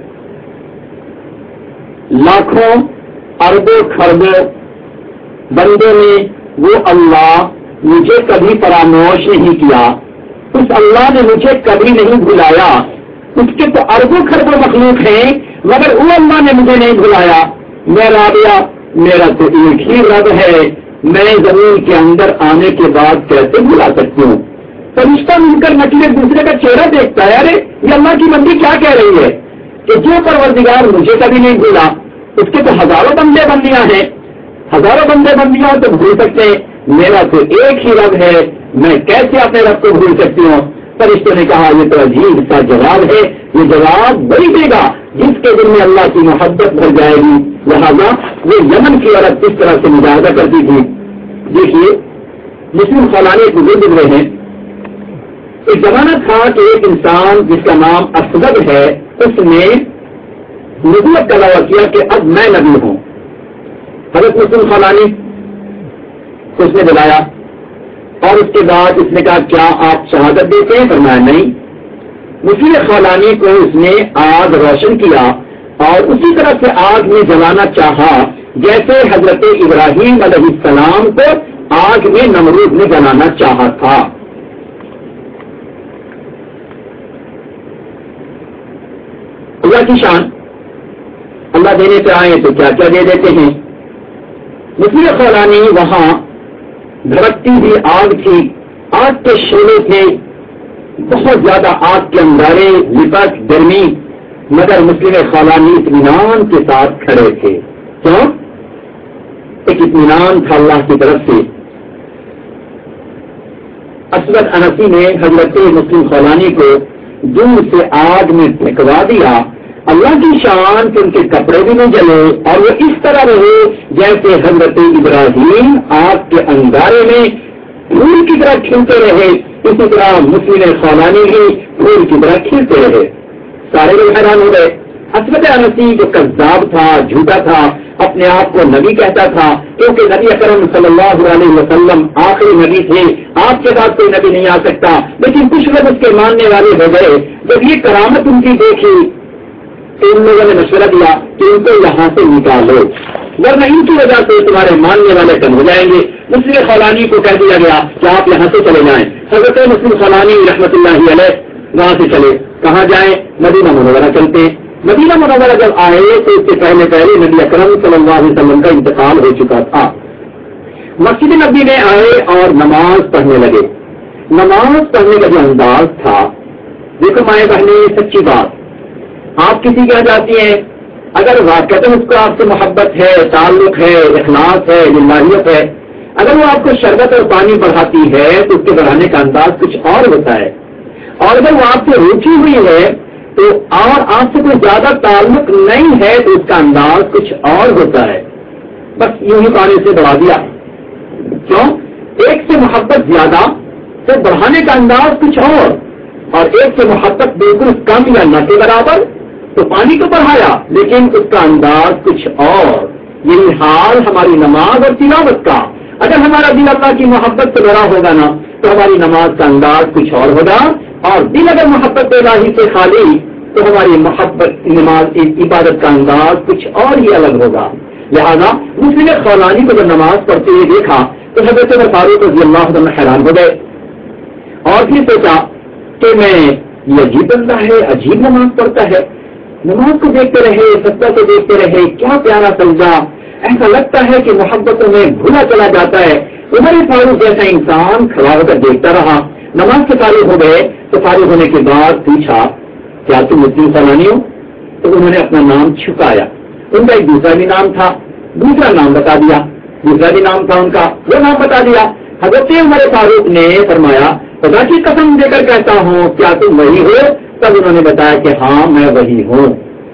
لاکھوں اربوں خربوں بندوں نے وہ اللہ مجھے کبھی فراموش نہیں کیا، اس اللہ نے مجھے کبھی نہیں بھلایا، اس کے تو اربوں خربوں مخلوق ہیں مگر وہ اللہ نے مجھے نہیں بھلایا۔ میں رابعہ، میرا تو ایک ہی رب ہے، میں زمین کے اندر آنے کے بعد کیسے بھلا سکتی ہوں؟ فرشتہ مل کر نکلے دوسرے کا چہرہ دیکھتا ہے، ارے یہ اللہ کی بندی کیا کہہ رہی ہے کہ جو پروردگار مجھے کبھی نہیں بھولا، اس کے تو ہزاروں بندے بندیاں ہیں، ہزاروں بندے بندیاں تو بھول سکتے ہیں، میرا تو ایک ہی رب ہے، میں کیسے اپنے رب کو بھول سکتی ہوں؟ فرشتوں نے کہا یہ تو عجیب سا جواب ہے، یہ جواب وہی دے گا جس کے دل میں اللہ کی محبت بھر جائے گی۔ لہذا وہ یمن کی عورت کس طرح سے مجاہدہ کرتی تھی، دیکھیے مسلم خلانے کو گزرے ہیں۔ ایک زمانہ تھا کہ ایک انسان جس کا نام اسود ہے، اس نے نبوت کا دعویٰ کیا کہ اب میں نبی ہوں۔ حضرت مسلم خلانی کو اس نے بلایا اور اس کے بعد اس نے کہا کیا آپ شہادت دیتے ہیں؟ فرمایا نہیں۔ مسلم خلانی کو اس نے آگ روشن کیا اور اسی طرح سے آگ میں جلانا چاہا جیسے حضرت ابراہیم علیہ السلام کو آگ میں نمرود نے جلانا چاہا تھا۔ اللہ کی شان، اللہ دینے پہ آئے تو کیا کیا دے دیتے ہیں۔ مسلم خولانی وہاں دھڑکتی ہوئی آگ تھی، آگ کے شعلے تھے، بہت زیادہ آگ کے انگارے، لپٹ گرمی، مگر مسلم خولانی اطمینان کے ساتھ کھڑے تھے۔ کیوں؟ ایک اطمینان تھا اللہ کی طرف سے۔ اسود انسی نے حضرت مسلم خولانی کو دور سے آگ میں پھینکوا دیا اللہ کی شان کہ ان کے کپڑے بھی نہیں جلے اور وہ اس طرح رہے جیسے حضرت ابراہیم آگ کے انگارے میں پھول کی طرح کھلتے رہے، اسی طرح مسلم خولانی بھی پھول کی طرح کھلتے رہے۔ سارے لوگ حیران ہو گئے۔ اسود انسی جو کذاب تھا، جھوٹا تھا، اپنے آپ کو نبی کہتا تھا، کیونکہ نبی اکرم صلی اللہ علیہ وسلم آخری نبی تھے، آپ کے بعد کوئی نبی نہیں آ سکتا، لیکن کچھ لوگ اس کے ماننے والے ہو گئے۔ جب یہ کرامت ان کی دیکھی تو ان لوگوں نے مشورہ دیا کہ ان کو یہاں سے نکالو، ورنہ ان کی وجہ سے تمہارے ماننے والے کم ہو جائیں گے۔ مسلم خولانی کو کہہ دیا گیا کہ آپ یہاں سے چلے جائیں۔ حضرت مسلم خولانی رحمۃ اللہ علیہ وہاں سے چلے، کہاں جائیں؟ مدینہ منورہ چلتے۔ مدینہ منورہ جب آئے تو اس سے پہلے نبی اکرم صلی اللہ علیہ وسلم کا انتقال ہو چکا تھا۔ مسجد نبی میں آئے اور نماز پڑھنے لگے۔ نماز پڑھنے کا جو انداز تھا، دیکھو مائیں بہنیں، سچی بات، آپ کسی کے یہاں جاتی ہیں، اگر واقعتاً اس کو آپ سے محبت ہے، تعلق ہے، اخلاص ہے، للہیت ہے، اگر وہ آپ کو شربت اور پانی بڑھاتی ہے تو اس کے بڑھانے کا انداز کچھ اور ہوتا ہے، اور اگر وہ آپ سے روچی ہوئی ہے تو اور آپ سے کوئی زیادہ تعلق نہیں ہے تو اس کا انداز کچھ اور ہوتا ہے۔ بس یوں ہی پانی سے بڑھا دیا، کیوں؟ ایک سے محبت زیادہ تو بڑھانے کا انداز کچھ اور ایک سے محبت بالکل کم یا نہ کے برابر تو پانی کو بڑھایا لیکن اس کا انداز کچھ اور۔ یہی حال ہماری نماز اور تلاوت کا، اگر ہمارا دل اللہ کی محبت سے بھرا ہوگا نا تو ہماری نماز کا انداز کچھ اور ہوگا، اور دل اگر محبت الہی سے خالی تو ہماری محبت نماز عبادت کا انداز کچھ اور ہی الگ ہوگا۔ لہذا مسلم خولانی کو جب نماز پڑھتے ہوئے دیکھا تو حضرت عمر فاروق رضی اللہ عنہ حیران ہو گئے اور پھر سوچا کہ میں یہ عجیب بندہ ہے، عجیب نماز پڑھتا ہے، نماز کو دیکھتے رہے، سجدہ کو دیکھتے رہے، کیا پیارا سجدہ، ایسا لگتا ہے کہ محبتوں میں بھولا چلا جاتا ہے۔ عمر فاروق جیسا انسان کھڑا ہو کر دیکھتا رہا۔ نماز سے فارغ ہو گئے تو فارغ ہونے کے بعد پوچھا کیا تم مسلم خولانی ہو؟ تو انہوں نے اپنا نام چھپایا۔ ان کا ایک دوسرا بھی نام تھا، دوسرا نام بتا دیا، دوسرا بھی نام تھا ان کا، وہ نام بتا دیا۔ حضرت عمر فاروق نے فرمایا خدا کی قسم دے کر کہتا ہوں کیا تم وہی ہو؟ تب انہوں نے بتایا کہ ہاں میں وہی ہوں۔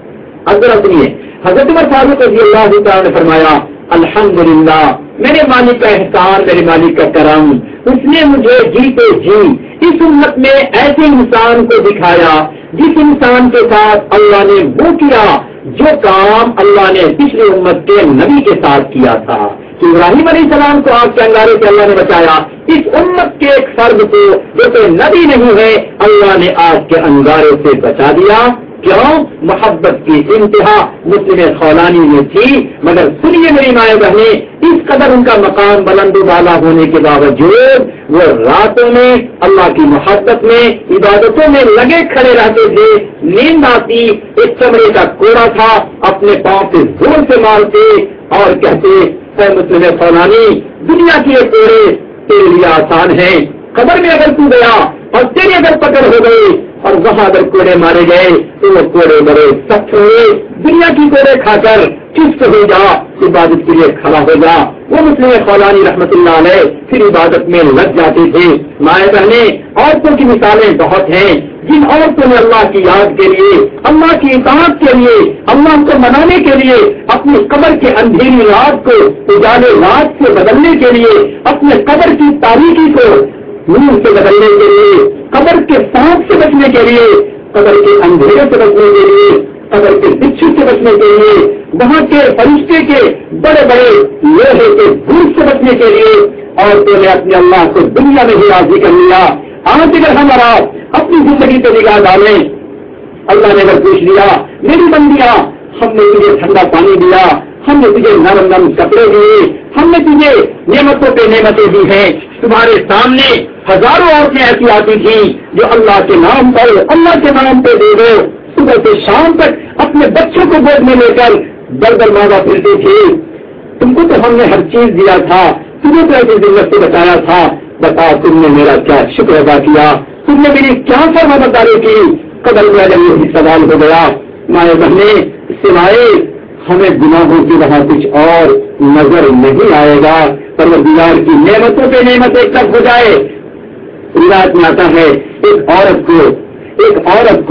اب ذرا سنیے، حضرت عمر فاروق رضی اللہ تعالیٰ نے فرمایا الحمدللہ، میرے مالک کا احسان، میرے مالک کا کرم، اس نے مجھے جیتے جی اس امت میں ایسے انسان کو دکھایا جس انسان کے ساتھ اللہ نے وہ کیا جو کام اللہ نے پچھلی امت کے نبی کے ساتھ کیا تھا کہ ابراہیم علیہ السلام کو آگ کے انگارے سے اللہ نے بچایا، اس امت کے ایک فرد کو جو کہ نبی نہیں ہے اللہ نے آگ کے انگارے سے بچا دیا۔ کیوں؟ محبت کی انتہا مسلم خولانی میں تھی، مگر سنیے میری مائیں بہنیں، اس قدر ان کا مقام بلند و بالا ہونے کے باوجود وہ راتوں میں اللہ کی محبت میں عبادتوں میں لگے کھڑے رہتے تھے۔ نیند آتی، ایک چمڑے کا کوڑا تھا، اپنے پاؤں سے زور سے مارتے اور کہتے اے مسلم خولانی، دنیا کی ایک کوڑے تیرے لیے آسان ہے، قبر میں اگر تو گیا اور تیری اگر پکڑ ہو گئی اور وہاں اگر کوڑے مارے گئے تو وہ کوڑے بڑے سخت ہوئے، دنیا کی کوڑے کھا کر چست ہو جا، عبادت کے لیے کھڑا ہو جا۔ وہ مسلم خولانی رحمت اللہ علیہ پھر عبادت میں لگ جاتے تھے۔ مائیں بہنیں، عورتوں کی مثالیں بہت ہیں جن عورتوں نے اللہ کی یاد کے لیے، اللہ کی اطاعت کے لیے، اللہ کو منانے کے لیے اپنی قبر کے اندھیری رات کو اجالے رات سے بدلنے کے لیے، اپنے قبر کی تاریکی کو نور سے بدلنے کے لیے، قبر کے سانپ سے بچنے کے لیے، قبر کے اندھیرے سے بچنے کے لیے، قبر کے بچھو سے بچنے کے لیے، وہاں کے فرشتے کے بڑے بڑے لوہے کے بھوت سے بچنے کے لیے عورتوں نے اپنے اللہ کو دنیا میں ہی راضی کر لیا۔ آج اگر ہمارا اپنی زندگی پہ نگاہ ڈالیں، اللہ نے اگر پوچھ لیا میری بندیاں، ہم نے تجھے ٹھنڈا پانی دیا، ہم نے تجھے نرم نرم کپڑے دیے، ہم نے تجھے نعمتوں پہ نعمتیں دی ہیں، تمہارے سامنے ہزاروں عورتیں ایسی آتی تھیں جو اللہ کے نام پر، اللہ کے نام پہ دے دو، صبح سے شام تک اپنے بچوں کو گود میں لے کر در در مانگا پھرتی تھی۔ تم کو تو ہم نے ہر چیز دیا تھا، تمہیں تو ایسی ذلت سے بچایا تھا، بتا تم نے میرا کیا شکر ادا کیا، تم نے میری کیا فرمانبرداری کی؟ قبر میں اگر یہی سوال ہو گیا، مائیں بہنیں، سوائے ہمیں گناہوں کی وہاں کچھ اور نظر نہیں آئے گا۔ پروردگار کی نعمتوں پہ نعمتیں کب ہو جائے؟ روایت میں آتا ہے ایک عورت کو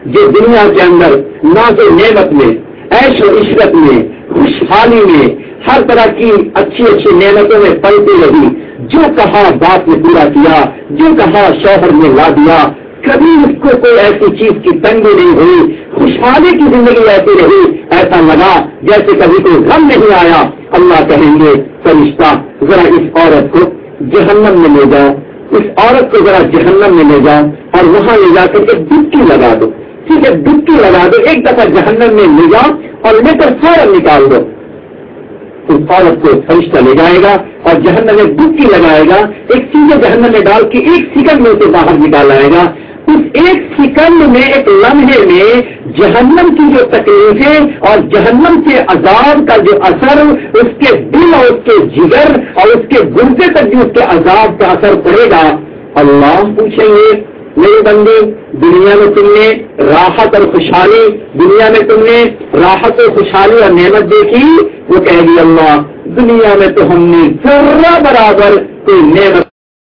جو دنیا کے اندر ناز و نعمت میں، عیش و عشرت میں، خوشحالی میں، ہر طرح کی اچھی اچھی نعمتوں میں پلتی رہی، جو کہا باپ نے پورا کیا، جو کہا شوہر نے لا دیا، کبھی اس کو کوئی ایسی چیز کی تنگی نہیں ہوئی، خوشحالی کی زندگی ایسی رہی، ایسا لگا جیسے کبھی کوئی غم نہیں آیا۔ اللہ کہیں گے فرشتہ ذرا اس عورت کو جہنم میں لے جاؤ، اس عورت کو ذرا جہنم میں لے جاؤ اور وہاں لے جا کر کے ڈبکی لگا دو، ٹھیک ہے، ڈبکی لگا دو، ایک دفعہ جہنم میں لے جاؤ اور لے کر فوراً نکال دو۔ اس عورت کو فرشتہ لے جائے گا اور جہنم میں ڈبکی لگائے گا، ایک سیدھے جہنم میں ڈال کے ایک سیکنڈ میں اسے باہر نکال آئے گا۔ اس ایک سیکنڈ میں، ایک لمحے میں جہنم کی جو تکلیفیں اور جہنم کے عذاب کا جو اثر اس کے دل اور اس کے جگر اور اس کے گردے تک بھی اس کے عذاب کا اثر پڑے گا۔ اللہ پوچھیں گے میرے بندے، دنیا میں تم نے راحت اور خوشحالی، دنیا میں تم نے راحت اور خوشحالی اور نعمت دیکھی؟ وہ کہے گی اللہ دنیا میں تو ہم نے ذرہ برابر کوئی نعمت